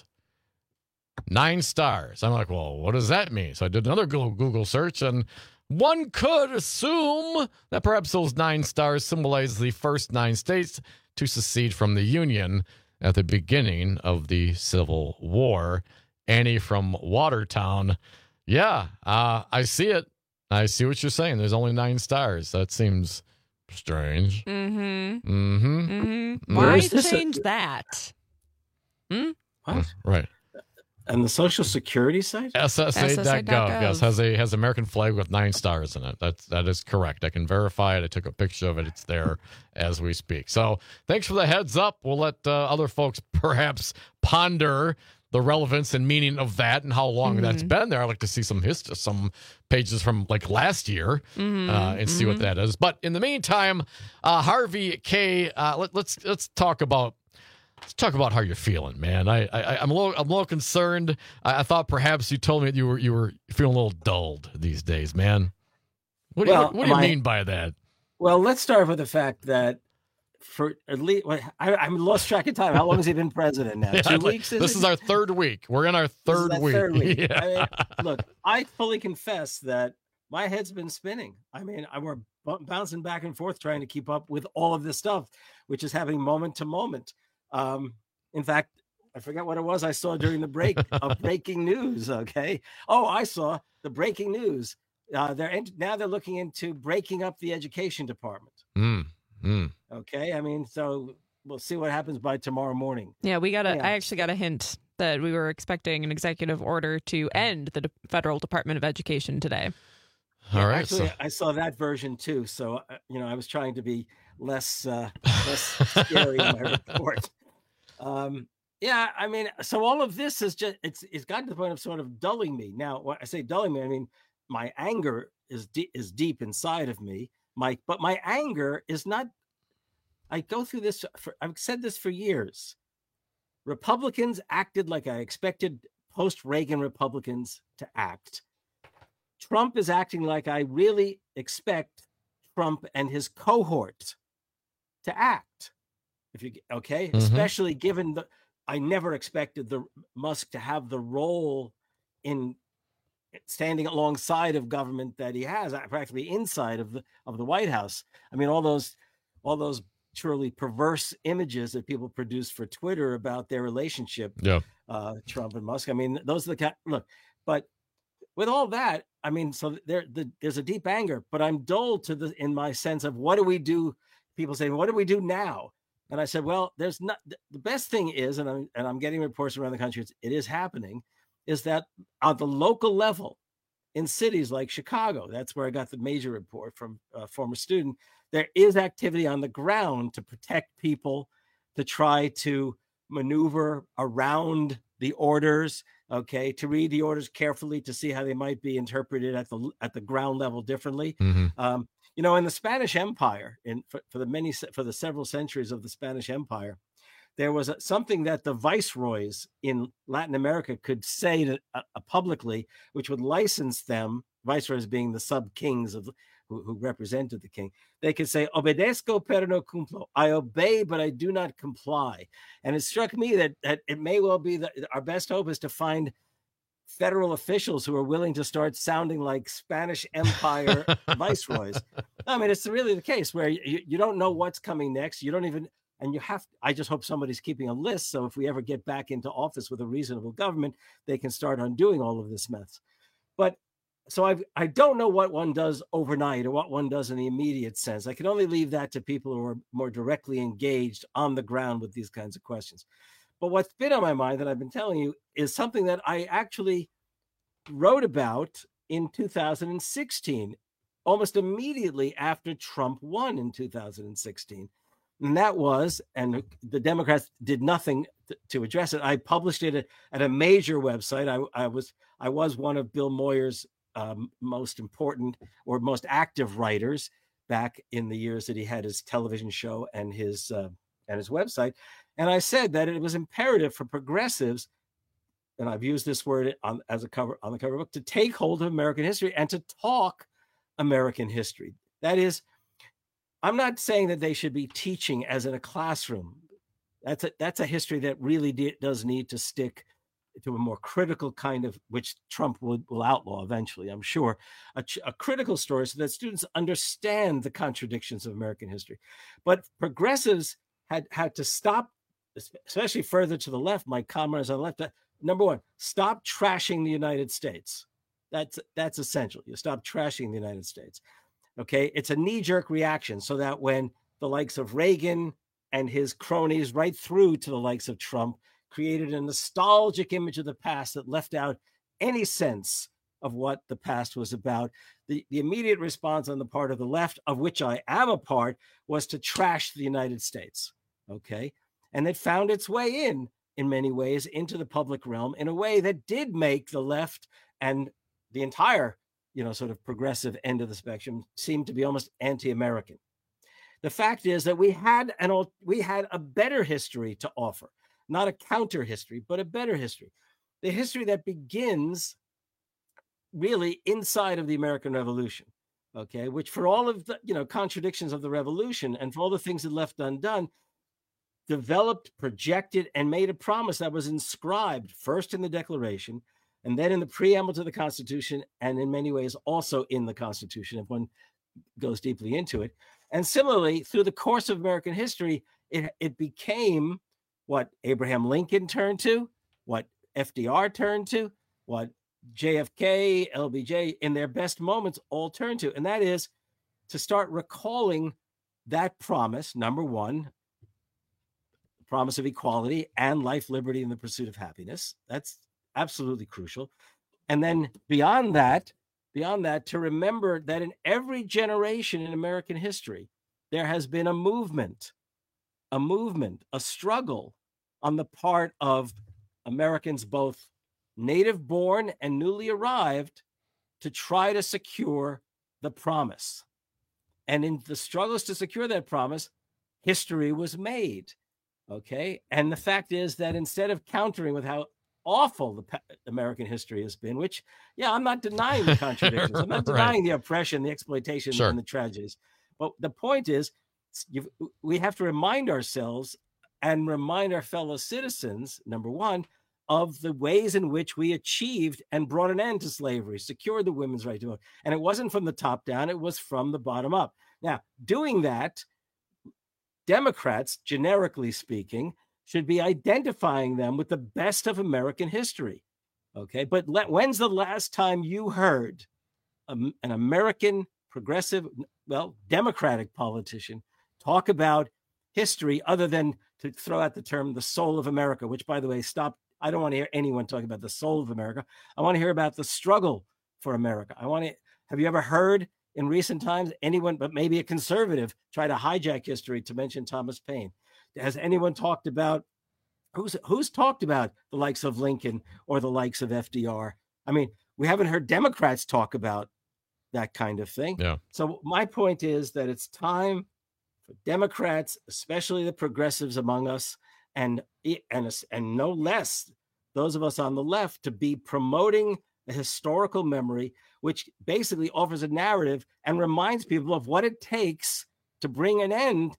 Nine stars. I'm like, well, what does that mean? So I did another Google, Google search, and one could assume that perhaps those nine stars symbolize the first nine states to secede from the Union at the beginning of the Civil War. Annie from Watertown. Yeah, uh, I see it. I see what you're saying. There's only nine stars. That seems strange.
Mm-hmm.
Mm-hmm.
Mm-hmm. Why change a- that? Hmm?
What?
Right.
And the Social Security site?
S S A dot gov, yes, has a has American flag with nine stars in it. That's that is correct. I can verify it. I took a picture of it. It's there as we speak. So thanks for the heads up. We'll let uh, other folks perhaps ponder the relevance and meaning of that and how long mm-hmm. that's been there. I'd like to see some history, some pages from like last year mm-hmm. uh, and see mm-hmm. what that is. But in the meantime, uh, Harvey Kaye, uh, let, let's let's talk about. Let's talk about how you're feeling, man. I, I I'm a little I'm a little concerned. I, I thought perhaps you told me that you were you were feeling a little dulled these days, man. What do
well,
you, what, what do you
I,
mean by that?
Well, let's start with the fact that for at least I I'm lost track of time. How long has he been president now?
Yeah,
Two
like,
weeks. Is
this
it?
is our third week. We're in our third
this is
week.
Third week.
Yeah.
I mean, look, I fully confess that my head's been spinning. I mean, I we're bouncing back and forth trying to keep up with all of this stuff, which is happening moment to moment. Um, In fact, I forget what it was I saw during the break of breaking news. Okay. Oh, I saw the breaking news. Uh, they're in, now they're looking into breaking up the education department.
Mm, mm.
Okay. I mean, so we'll see what happens by tomorrow morning.
Yeah, we got a.
Yeah.
I actually got a hint that we were expecting an executive order to end the De- federal Department of Education today.
All
yeah,
right.
Actually,
so.
I saw that version too. So uh, you know, I was trying to be less uh, less scary in my report. Um, yeah, I mean, so all of this is just, it's, it's gotten to the point of sort of dulling me. Now, when I say dulling me, I mean, my anger is deep, is deep inside of me. My, but my anger is not, I go through this, for, I've said this for years. Republicans acted like I expected post-Reagan Republicans to act. Trump is acting like I really expect Trump and his cohort to act. If you okay, mm-hmm. especially given the, I never expected the Musk to have the role in standing alongside of government that he has, practically inside of the of the White House. I mean, all those, all those truly perverse images that people produce for Twitter about their relationship,
yeah,
uh, Trump and Musk. I mean, those are the kind. Look, but with all that, I mean, so there, the, there's a deep anger, but I'm dulled to the in my sense of what do we do? People say, what do we do now? And I said, well, there's not, the best thing is, and I'm, and I'm getting reports around the country, it's, it is happening, is that on the local level, in cities like Chicago. That's where I got the major report from a former student. There is activity on the ground to protect people, to try to maneuver around the orders, okay, to read the orders carefully to see how they might be interpreted at the at the ground level differently.
Mm-hmm.
Um, you know, in the Spanish Empire, in for, for the many for the several centuries of the Spanish Empire, there was a, something that the viceroys in Latin America could say to, uh, publicly, which would license them, viceroys being the sub-kings of who, who represented the king. They could say, obedezco pero no cumplo. I obey, but I do not comply. And it struck me that, that it may well be that our best hope is to find federal officials who are willing to start sounding like Spanish Empire viceroys. I mean, it's really the case where you, you don't know what's coming next. You don't even... And you have, I just hope somebody's keeping a list. So if we ever get back into office with a reasonable government, they can start undoing all of this mess. But so I I don't know what one does overnight or what one does in the immediate sense. I can only leave that to people who are more directly engaged on the ground with these kinds of questions. But what's been on my mind that I've been telling you is something that I actually wrote about in two thousand sixteen, almost immediately after Trump won in two thousand sixteen. And that was, and the Democrats did nothing to, to address it. I published it at, at a major website. I, I was I was one of Bill Moyer's um, most important or most active writers back in the years that he had his television show and his uh, and his website. And I said that it was imperative for progressives, and I've used this word on as a cover on the cover book, to take hold of American history and to talk American history. That is, I'm not saying that they should be teaching as in a classroom. That's a, that's a history that really de- does need to stick to a more critical kind of, which Trump will, will outlaw eventually, I'm sure, a, a critical story so that students understand the contradictions of American history. But progressives had, had to stop, especially further to the left, my comrades on the left. Number one, stop trashing the United States. That's, that's essential. You stop trashing the United States. Okay, it's a knee-jerk reaction so that when the likes of Reagan and his cronies, right through to the likes of Trump, created a nostalgic image of the past that left out any sense of what the past was about, the, the immediate response on the part of the left, of which I am a part, was to trash the United States. Okay, and it found its way in, in many ways, into the public realm in a way that did make the left and the entire you know, sort of progressive end of the spectrum seemed to be almost anti-American. The fact is that we had an we had a better history to offer, not a counter history, but a better history. The history that begins really inside of the American Revolution, okay, which for all of the, you know, contradictions of the revolution and for all the things that left undone, developed, projected, and made a promise that was inscribed first in the Declaration, and then in the preamble to the Constitution, and in many ways also in the Constitution, if one goes deeply into it. And similarly, through the course of American history, it, it became what Abraham Lincoln turned to, what F D R turned to, what J F K, L B J, in their best moments, all turned to. And that is to start recalling that promise, number one, the promise of equality and life, liberty, and the pursuit of happiness. That's absolutely crucial. And then beyond that, beyond that, to remember that in every generation in American history, there has been a movement, a movement, a struggle on the part of Americans, both native born and newly arrived, to try to secure the promise. And in the struggles to secure that promise, history was made. Okay. And the fact is that instead of countering with how awful the pa- American history has been, which, yeah, I'm not denying the contradictions. I'm not denying right. the oppression, the exploitation, sure. and the tragedies. But the point is, you've, we have to remind ourselves and remind our fellow citizens, number one, of the ways in which we achieved and brought an end to slavery, secured the women's right to vote. And it wasn't from the top down, it was from the bottom up. Now, doing that, Democrats, generically speaking, should be identifying them with the best of American history. Okay, but let, when's the last time you heard a, an American progressive, well, Democratic politician talk about history other than to throw out the term the soul of America, which, by the way, stop. I don't want to hear anyone talking about the soul of America. I want to hear about the struggle for America. I want to. Have you ever heard in recent times anyone, but maybe a conservative, try to hijack history to mention Thomas Paine? Has anyone talked about who's who's talked about the likes of Lincoln or the likes of F D R? I mean, we haven't heard Democrats talk about that kind of thing.
Yeah.
So my point is that it's time for Democrats, especially the progressives among us, and and and no less those of us on the left, to be promoting a historical memory, which basically offers a narrative and reminds people of what it takes to bring an end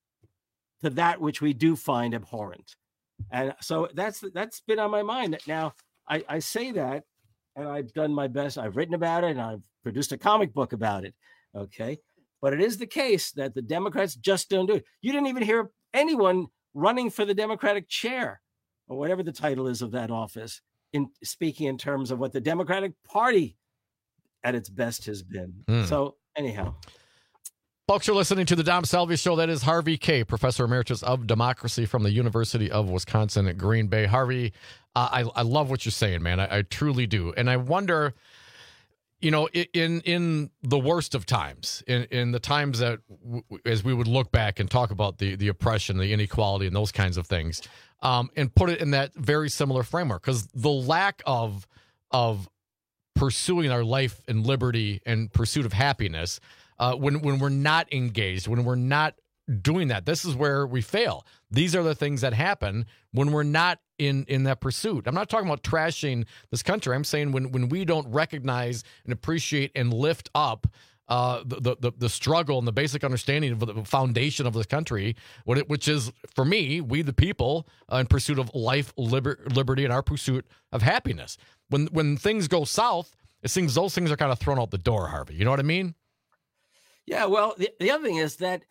to that which we do find abhorrent. And so that's that's been on my mind. Now, I, I say that, and I've done my best. I've written about it, and I've produced a comic book about it, okay? But it is the case that the Democrats just don't do it. You didn't even hear anyone running for the Democratic chair, or whatever the title is of that office, in speaking in terms of what the Democratic Party at its best has been.
Mm.
So anyhow.
Folks, you're listening to the Dom Salvi Show. That is Harvey Kaye, Professor Emeritus of Democracy from the University of Wisconsin at Green Bay. Harvey, uh, I, I love what you're saying, man. I, I truly do. And I wonder, you know, in in the worst of times, in, in the times that, w- as we would look back and talk about the, the oppression, the inequality, and those kinds of things, um, and put it in that very similar framework, because the lack of of pursuing our life and liberty and pursuit of happiness, uh, when when we're not engaged, when we're not doing that, this is where we fail. These are the things that happen when we're not in in that pursuit. I'm not talking about trashing this country. I'm saying when when we don't recognize and appreciate and lift up uh, the, the the struggle and the basic understanding of the foundation of this country, what it, which is, for me, we the people, uh, in pursuit of life, liber, liberty, and our pursuit of happiness. When when things go south, it seems those things are kind of thrown out the door, Harvey. You know what I mean?
Yeah, well, the, the other thing is that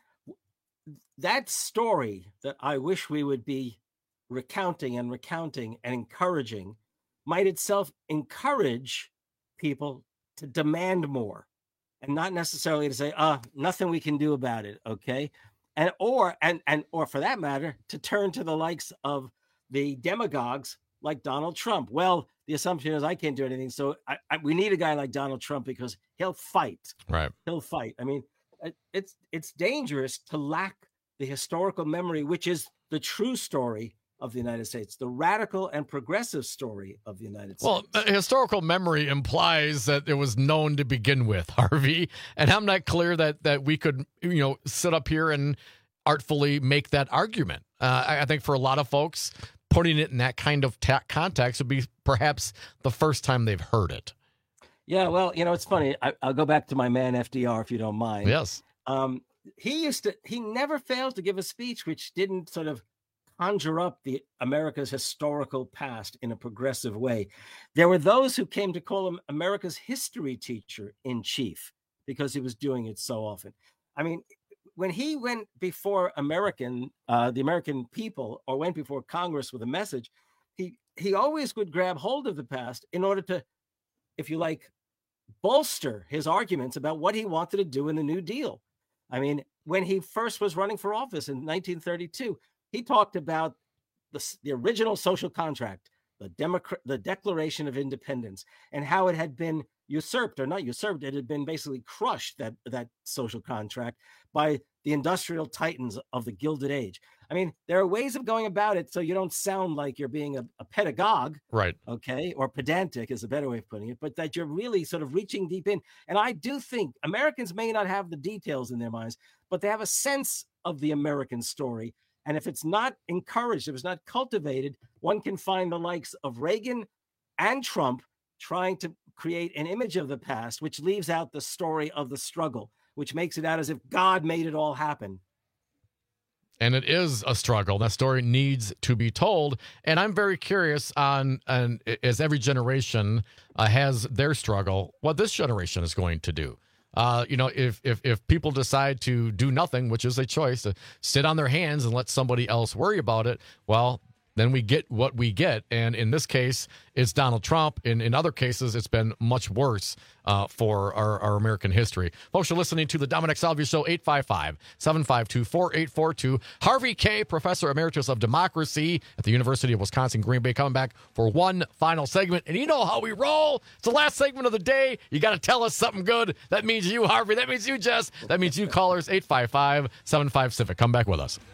that story that I wish we would be recounting and recounting and encouraging might itself encourage people to demand more, and not necessarily to say, ah, nothing we can do about it, okay? And or and and or for that matter, to turn to the likes of the demagogues like Donald Trump. Well, the assumption is I can't do anything, so I, I, we need a guy like Donald Trump because he'll fight.
Right.
He'll fight. I mean, it, it's it's dangerous to lack the historical memory, which is the true story of the United States, the radical and progressive story of the United States.
Well, uh, historical memory implies that it was known to begin with, Harvey, and I'm not clear that that we could, you know, sit up here and artfully make that argument. Uh, I, I think for a lot of folks, putting it in that kind of ta- context would be perhaps the first time they've heard it.
Yeah, well, you know, it's funny. I, I'll go back to my man F D R, if you don't mind.
Yes.
Um, he used to. He never failed to give a speech which didn't sort of conjure up the America's historical past in a progressive way. There were those who came to call him America's history teacher in chief because he was doing it so often. I mean, when he went before American, uh, the American people, or went before Congress with a message, he he always would grab hold of the past in order to, if you like, bolster his arguments about what he wanted to do in the New Deal. I mean, when he first was running for office in nineteen thirty-two, he talked about the, the original social contract, the, Democrat, the Declaration of Independence, and how it had been usurped, or not usurped, it had been basically crushed, that, that social contract, by the industrial titans of the Gilded Age. I mean, there are ways of going about it so you don't sound like you're being a, a pedagogue,
right?
Okay, or pedantic is a better way of putting it, but that you're really sort of reaching deep in. And I do think Americans may not have the details in their minds, but they have a sense of the American story. And if it's not encouraged, if it's not cultivated, one can find the likes of Reagan and Trump trying to create an image of the past, which leaves out the story of the struggle, which makes it out as if God made it all happen.
And it is a struggle. That story needs to be told. And I'm very curious on, on as every generation uh, has their struggle, what this generation is going to do. Uh, you know, if, if if people decide to do nothing, which is a choice, to sit on their hands and let somebody else worry about it, well, then we get what we get. And in this case, it's Donald Trump. In, in other cases, it's been much worse uh, for our, our American history. Folks, you're listening to the Dominic Salvia Show, eight five five, seven five two, four eight four two. Harvey Kaye, Professor Emeritus of Democracy at the University of Wisconsin, Green Bay, coming back for one final segment. And you know how we roll. It's the last segment of the day. You got to tell us something good. That means you, Harvey. That means you, Jess. That means you, callers, eight five five, seven five Civic. Come back with us.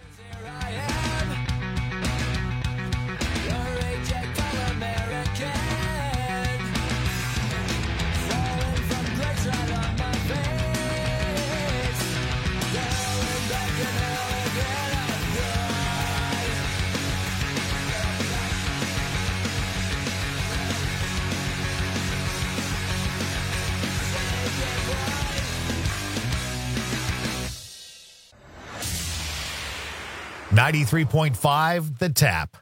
ninety-three point five The Tap.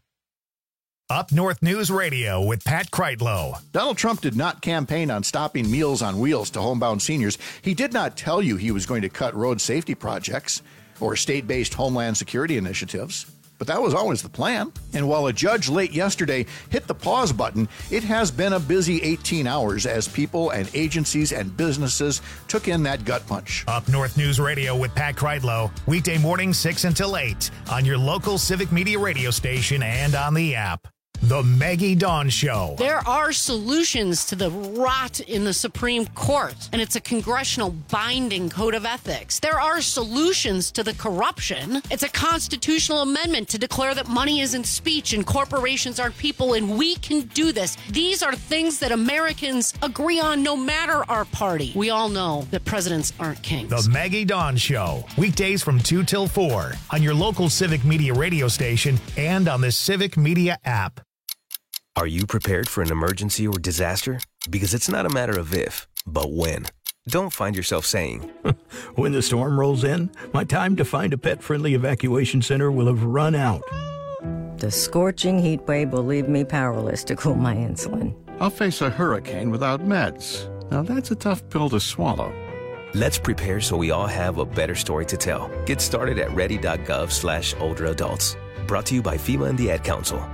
Up North News Radio with Pat Kreitlow.
Donald Trump did not campaign on stopping Meals on Wheels to homebound seniors. He did not tell you he was going to cut road safety projects or state-based homeland security initiatives. But that was always the plan. And while a judge late yesterday hit the pause button, it has been a busy eighteen hours as people and agencies and businesses took in that gut punch.
Up North News Radio with Pat Kreitlow. Weekday morning six until eight on your local Civic Media radio station and on the app. The Maggie Dawn Show.
There are solutions to the rot in the Supreme Court, and it's a congressional binding code of ethics. There are solutions to the corruption. It's a constitutional amendment to declare that money isn't speech and corporations aren't people, and we can do this. These are things that Americans agree on no matter our party. We all know that presidents aren't kings.
The Maggie Dawn Show. Weekdays from two till four on your local Civic Media radio station and on the Civic Media app.
Are you prepared for an emergency or disaster? Because it's not a matter of if, but when. Don't find yourself saying,
when the storm rolls in, my time to find a pet-friendly evacuation center will have run out.
The scorching heat wave will leave me powerless to cool my insulin.
I'll face a hurricane without meds. Now that's a tough pill to swallow.
Let's prepare so we all have a better story to tell. Get started at ready.gov slash older adults. Brought to you by FEMA and the Ad Council.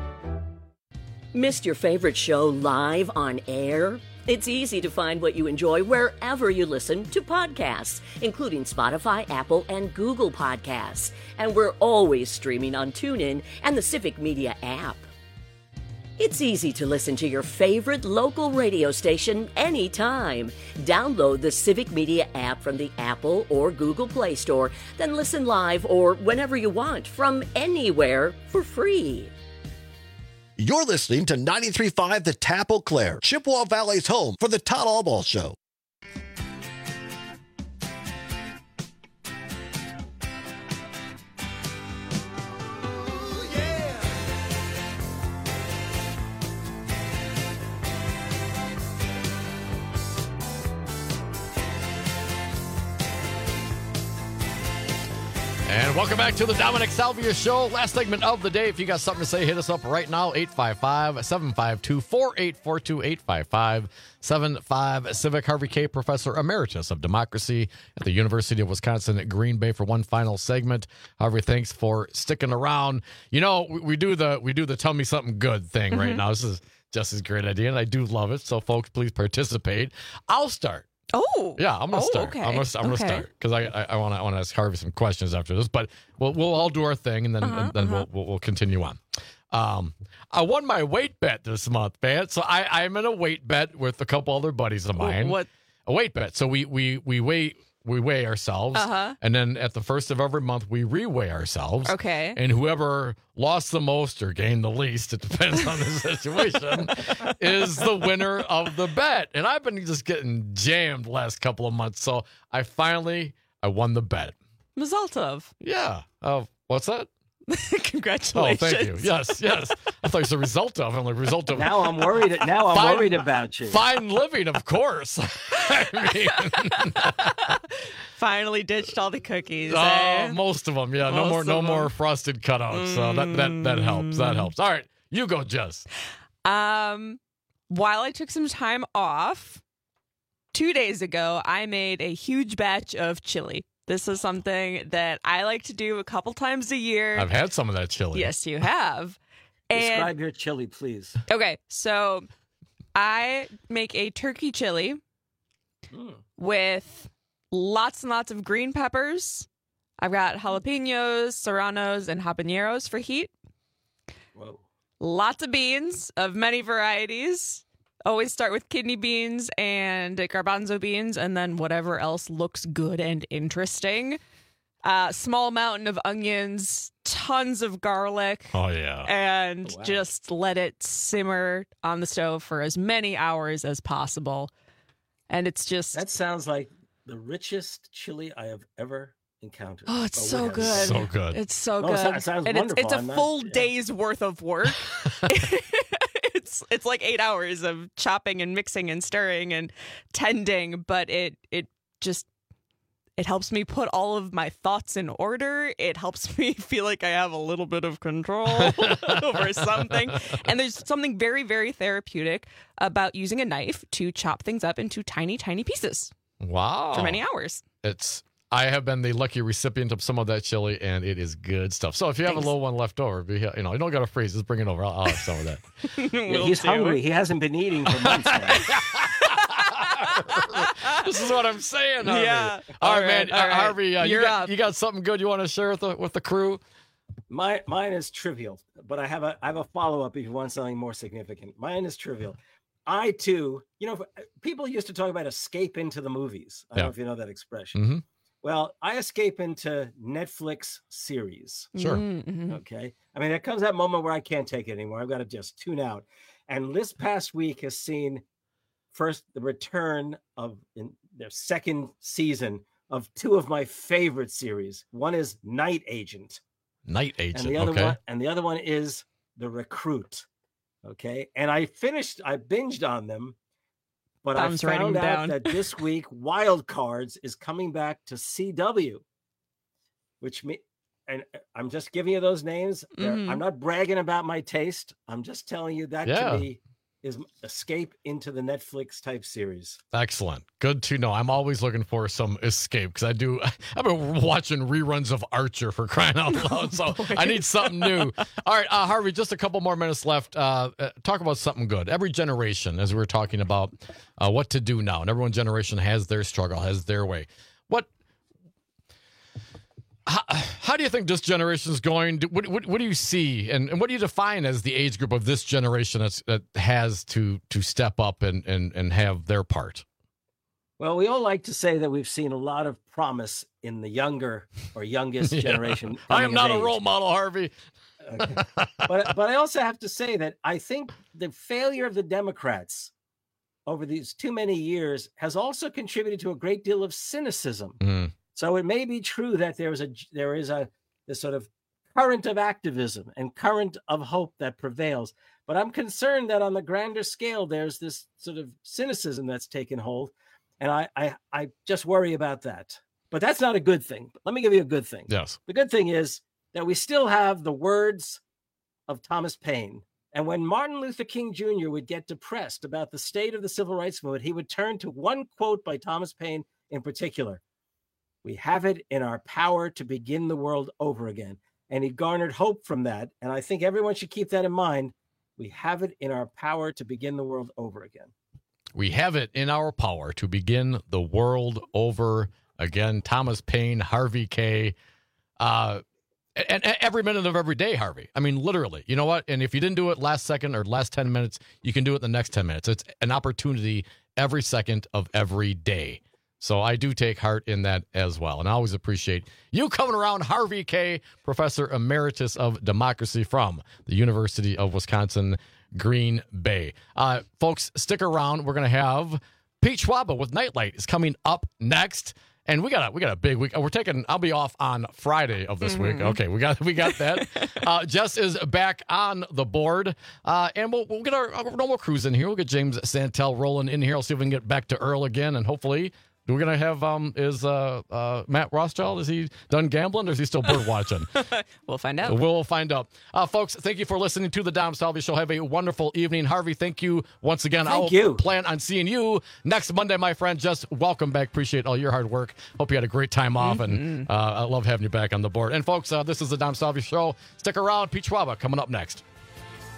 Missed your favorite show live on air? It's easy to find what you enjoy wherever you listen to podcasts, including Spotify, Apple, and Google Podcasts. And we're always streaming on TuneIn and the Civic Media app. It's easy to listen to your favorite local radio station anytime. Download the Civic Media app from the Apple or Google Play Store, then listen live or whenever you want from anywhere for free.
You're listening to ninety-three point five The Tap Eau Claire, Chippewa Valley's home for the Todd Allball Show.
And welcome back to the Dominic Salvia Show. Last segment of the day. If you got something to say, hit us up right now. eight five five, seven five two, four eight four two, eight five five, seven five Civic. Harvey Kaye, Professor Emeritus of Democracy at the University of Wisconsin at Green Bay for one final segment. Harvey, thanks for sticking around. You know, we, we do the we do the tell me something good thing right mm-hmm. now. This is just as great idea, and I do love it. So, folks, please participate. I'll start.
Oh,
yeah, I'm gonna
oh,
start.
Okay.
I'm gonna, I'm
okay.
gonna start because I I want to I want to ask Harvey some questions after this, but we'll we'll all do our thing and then uh-huh, and then uh-huh. we'll, we'll we'll continue on. Um, I won my weight bet this month, man. So I I'm in a weight bet with a couple other buddies of mine.
What?
A weight bet. So we we we weigh we weigh ourselves,
uh-huh.
and then at the first of every month we reweigh ourselves.
Okay.
And whoever lost the most or gained the least, it depends on the situation, is the winner of the bet. And I've been just getting jammed the last couple of months, so I finally I won the bet.
Mazaltov.
Yeah. Uh, what's that?
Congratulations.
Oh, thank you. Yes, yes. I thought it was a result of, and the result of.
Now I'm worried. Now I'm
fine,
worried about you.
Fine living, of course. I mean,
finally ditched all the cookies.
Uh,
eh?
Most of them, yeah.
Most
no more, no
them.
more frosted cutouts. Mm. So that that that helps. That helps. All right, you go, Jess.
Um, while I took some time off, two days ago, I made a huge batch of chili. This is something that I like to do a couple times a year.
I've had some of that chili.
Yes, you have. And,
Describe your chili, please.
Okay, so I make a turkey chili
Mm.
with lots and lots of green peppers. I've got jalapenos, serranos, and habaneros for heat.
Whoa.
Lots of beans of many varieties. Always start with kidney beans and garbanzo beans, and then whatever else looks good and interesting. Uh, small mountain of onions, tons of garlic.
Oh, yeah.
And
Oh, wow.
just let it simmer on the stove for as many hours as possible. And it's just...
That sounds like the richest chili I have ever encountered.
Oh, it's
Or
so
would have.
good.
So good.
It's so
No,
good.
it sounds- it sounds
and it's, it's
wonderful.
a
I'm not-
full
yeah.
day's worth of work. it's it's like eight hours of chopping and mixing and stirring and tending, but it it just it helps me put all of my thoughts in order. It helps me feel like I have a little bit of control over something. And there's something very, very therapeutic about using a knife to chop things up into tiny, tiny pieces
Wow.
for many hours.
It's I have been the lucky recipient of some of that chili, and it is good stuff. So if you have
Thanks.
a little one left over, be, you know, you don't got to freeze. Just bring it over. I'll, I'll have some of that.
Yeah,
Will
he's
do.
hungry. He hasn't been eating for months now.
This is what I'm saying, Harvey.
Yeah.
All
All
right, man.
right, all
Uh,
right.
Harvey, uh, you,
You're
got,
up.
you got something good you want to share with the, with the crew?
My, mine is trivial, but I have a I have a follow up if you want something more significant. Mine is trivial. I too, you know, people used to talk about escape into the movies. I don't
Yeah.
know if you know that expression.
Mm-hmm.
Well, I escape into Netflix series.
Sure.
Mm-hmm.
Okay. I mean, there comes that moment where I can't take it anymore. I've got to just tune out. And this past week has seen first the return of in their second season of two of my favorite series. One is Night Agent.
Night Agent.
And the other
okay.
one and the other one is The Recruit. Okay. And I finished, I binged on them, but
Thumbs
I
writing
found out
down.
that this week Wild Cards is coming back to C W, which me and uh, I'm just giving you those names. They're-
Mhm.
I'm not bragging about my taste. I'm just telling you that
Yeah.
to me is escape into the Netflix type series.
Excellent. Good to know. I'm always looking for some escape because I do. I've been watching reruns of Archer for crying out loud, so I need something new. All right, uh, Harvey, just a couple more minutes left. Uh, uh, talk about something good. Every generation, as we were talking about uh, what to do now, and every one generation has their struggle, has their way. What? How, how do you think this generation is going? Do- What, what, what do you see, and, and what do you define as the age group of this generation that's, that has to to step up and, and, and have their part?
Well, we all like to say that we've seen a lot of promise in the younger or youngest
Yeah.
generation.
I am
coming of
not a
age.
role model, Harvey.
Okay. but but I also have to say that I think the failure of the Democrats over these too many years has also contributed to a great deal of cynicism.
Mm.
So it may be true that there is a there is a this sort of current of activism and current of hope that prevails. But I'm concerned that on the grander scale, there's this sort of cynicism that's taken hold, and I I, I just worry about that. But that's not a good thing. Let me give you a good thing.
Yes.
The good thing is that we still have the words of Thomas Paine. And when Martin Luther King Junior would get depressed about the state of the civil rights movement, he would turn to one quote by Thomas Paine in particular. We have it in our power to begin the world over again. And he garnered hope from that. And I think everyone should keep that in mind. We have it in our power to begin the world over again.
We have it in our power to begin the world over again. Thomas Paine, Harvey K. Uh, and, and every minute of every day, Harvey. I mean, literally. You know what? And if you didn't do it last second or last ten minutes, you can do it the next ten minutes. It's an opportunity every second of every day. So I do take heart in that as well. And I always appreciate you coming around. Harvey K., Professor Emeritus of Democracy from the University of Wisconsin, Green Bay. Uh, folks, stick around. We're going to have Pete Schwaba with Nightlight is coming up next. And we got a we got a big week. We're taking. I'll be off on Friday of this mm-hmm. week. Okay, we got we got that. uh, Jess is back on the board, uh, and we'll we'll get our, our normal crews in here. We'll get James Santel rolling in here. I'll see if we can get back to Earl again, and hopefully we're gonna have um is uh, uh Matt Rothschild, is he done gambling or is he still bird watching?
We'll find out.
We'll find out. Uh, folks, thank you for listening to the Dom Salvi Show. Have a wonderful evening. Harvey, thank you once again.
Thank
I'll
you.
plan on seeing you next Monday, my friend. Just welcome back. Appreciate all your hard work. Hope you had a great time off, mm-hmm. and uh, I love having you back on the board. And folks, uh, this is the Dom Salvi Show. Stick around. Pete Schwaba coming up next.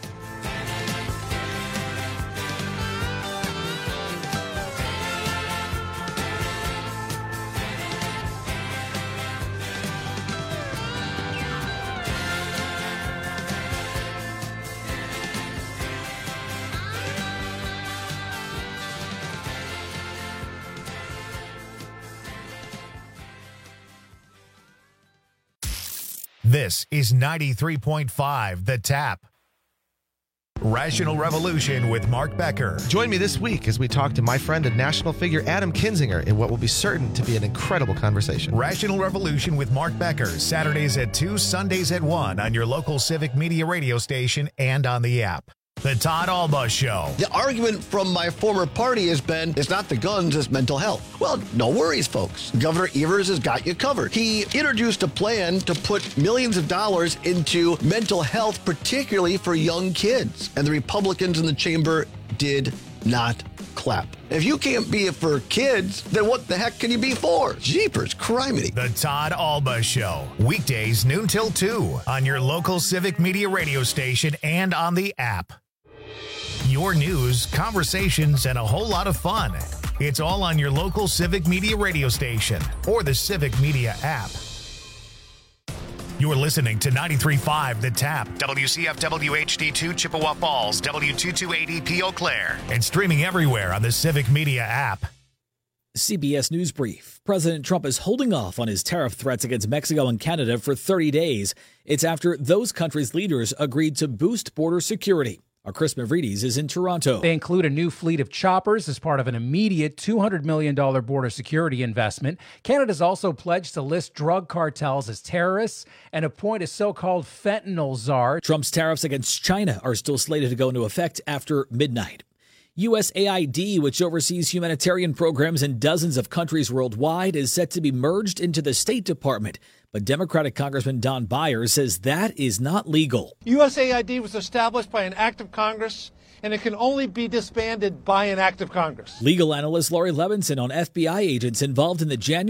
This is ninety-three point five The Tap. Rational Revolution with Mark Becker.
Join me this week as we talk to my friend and national figure Adam Kinzinger in what will be certain to be an incredible conversation.
Rational Revolution with Mark Becker, Saturdays at two, Sundays at one on your local Civic Media radio station and on the app. The Todd Alba Show.
The argument from my former party has been, it's not the guns, it's mental health. Well, no worries, folks. Governor Evers has got you covered. He introduced a plan to put millions of dollars into mental health, particularly for young kids. And the Republicans in the chamber did not clap. If you can't be it for kids, then what the heck can you be for? Jeepers, criminy.
The Todd Alba Show. Weekdays noon till two on your local Civic Media radio station and on the app. Your news, conversations, and a whole lot of fun. It's all on your local Civic Media radio station or the Civic Media app. You're listening to ninety-three point five The Tap, W C F W H D two Chippewa Falls, W two two eight E P Eau Claire, and streaming everywhere on the Civic Media app.
C B S News Brief. President Trump is holding off on his tariff threats against Mexico and Canada for thirty days. It's after those countries' leaders agreed to boost border security. Our Chris Mavridis is in Toronto.
They include a new fleet of choppers as part of an immediate two hundred million dollars border security investment. Canada's also pledged to list drug cartels as terrorists and appoint a so-called fentanyl czar.
Trump's tariffs against China are still slated to go into effect after midnight. U S A I D, which oversees humanitarian programs in dozens of countries worldwide, is set to be merged into the State Department. But Democratic Congressman Don Byers says that is not legal.
U S A I D was established by an act of Congress, and it can only be disbanded by an act of Congress.
Legal analyst Laurie Levinson on F B I agents involved in the January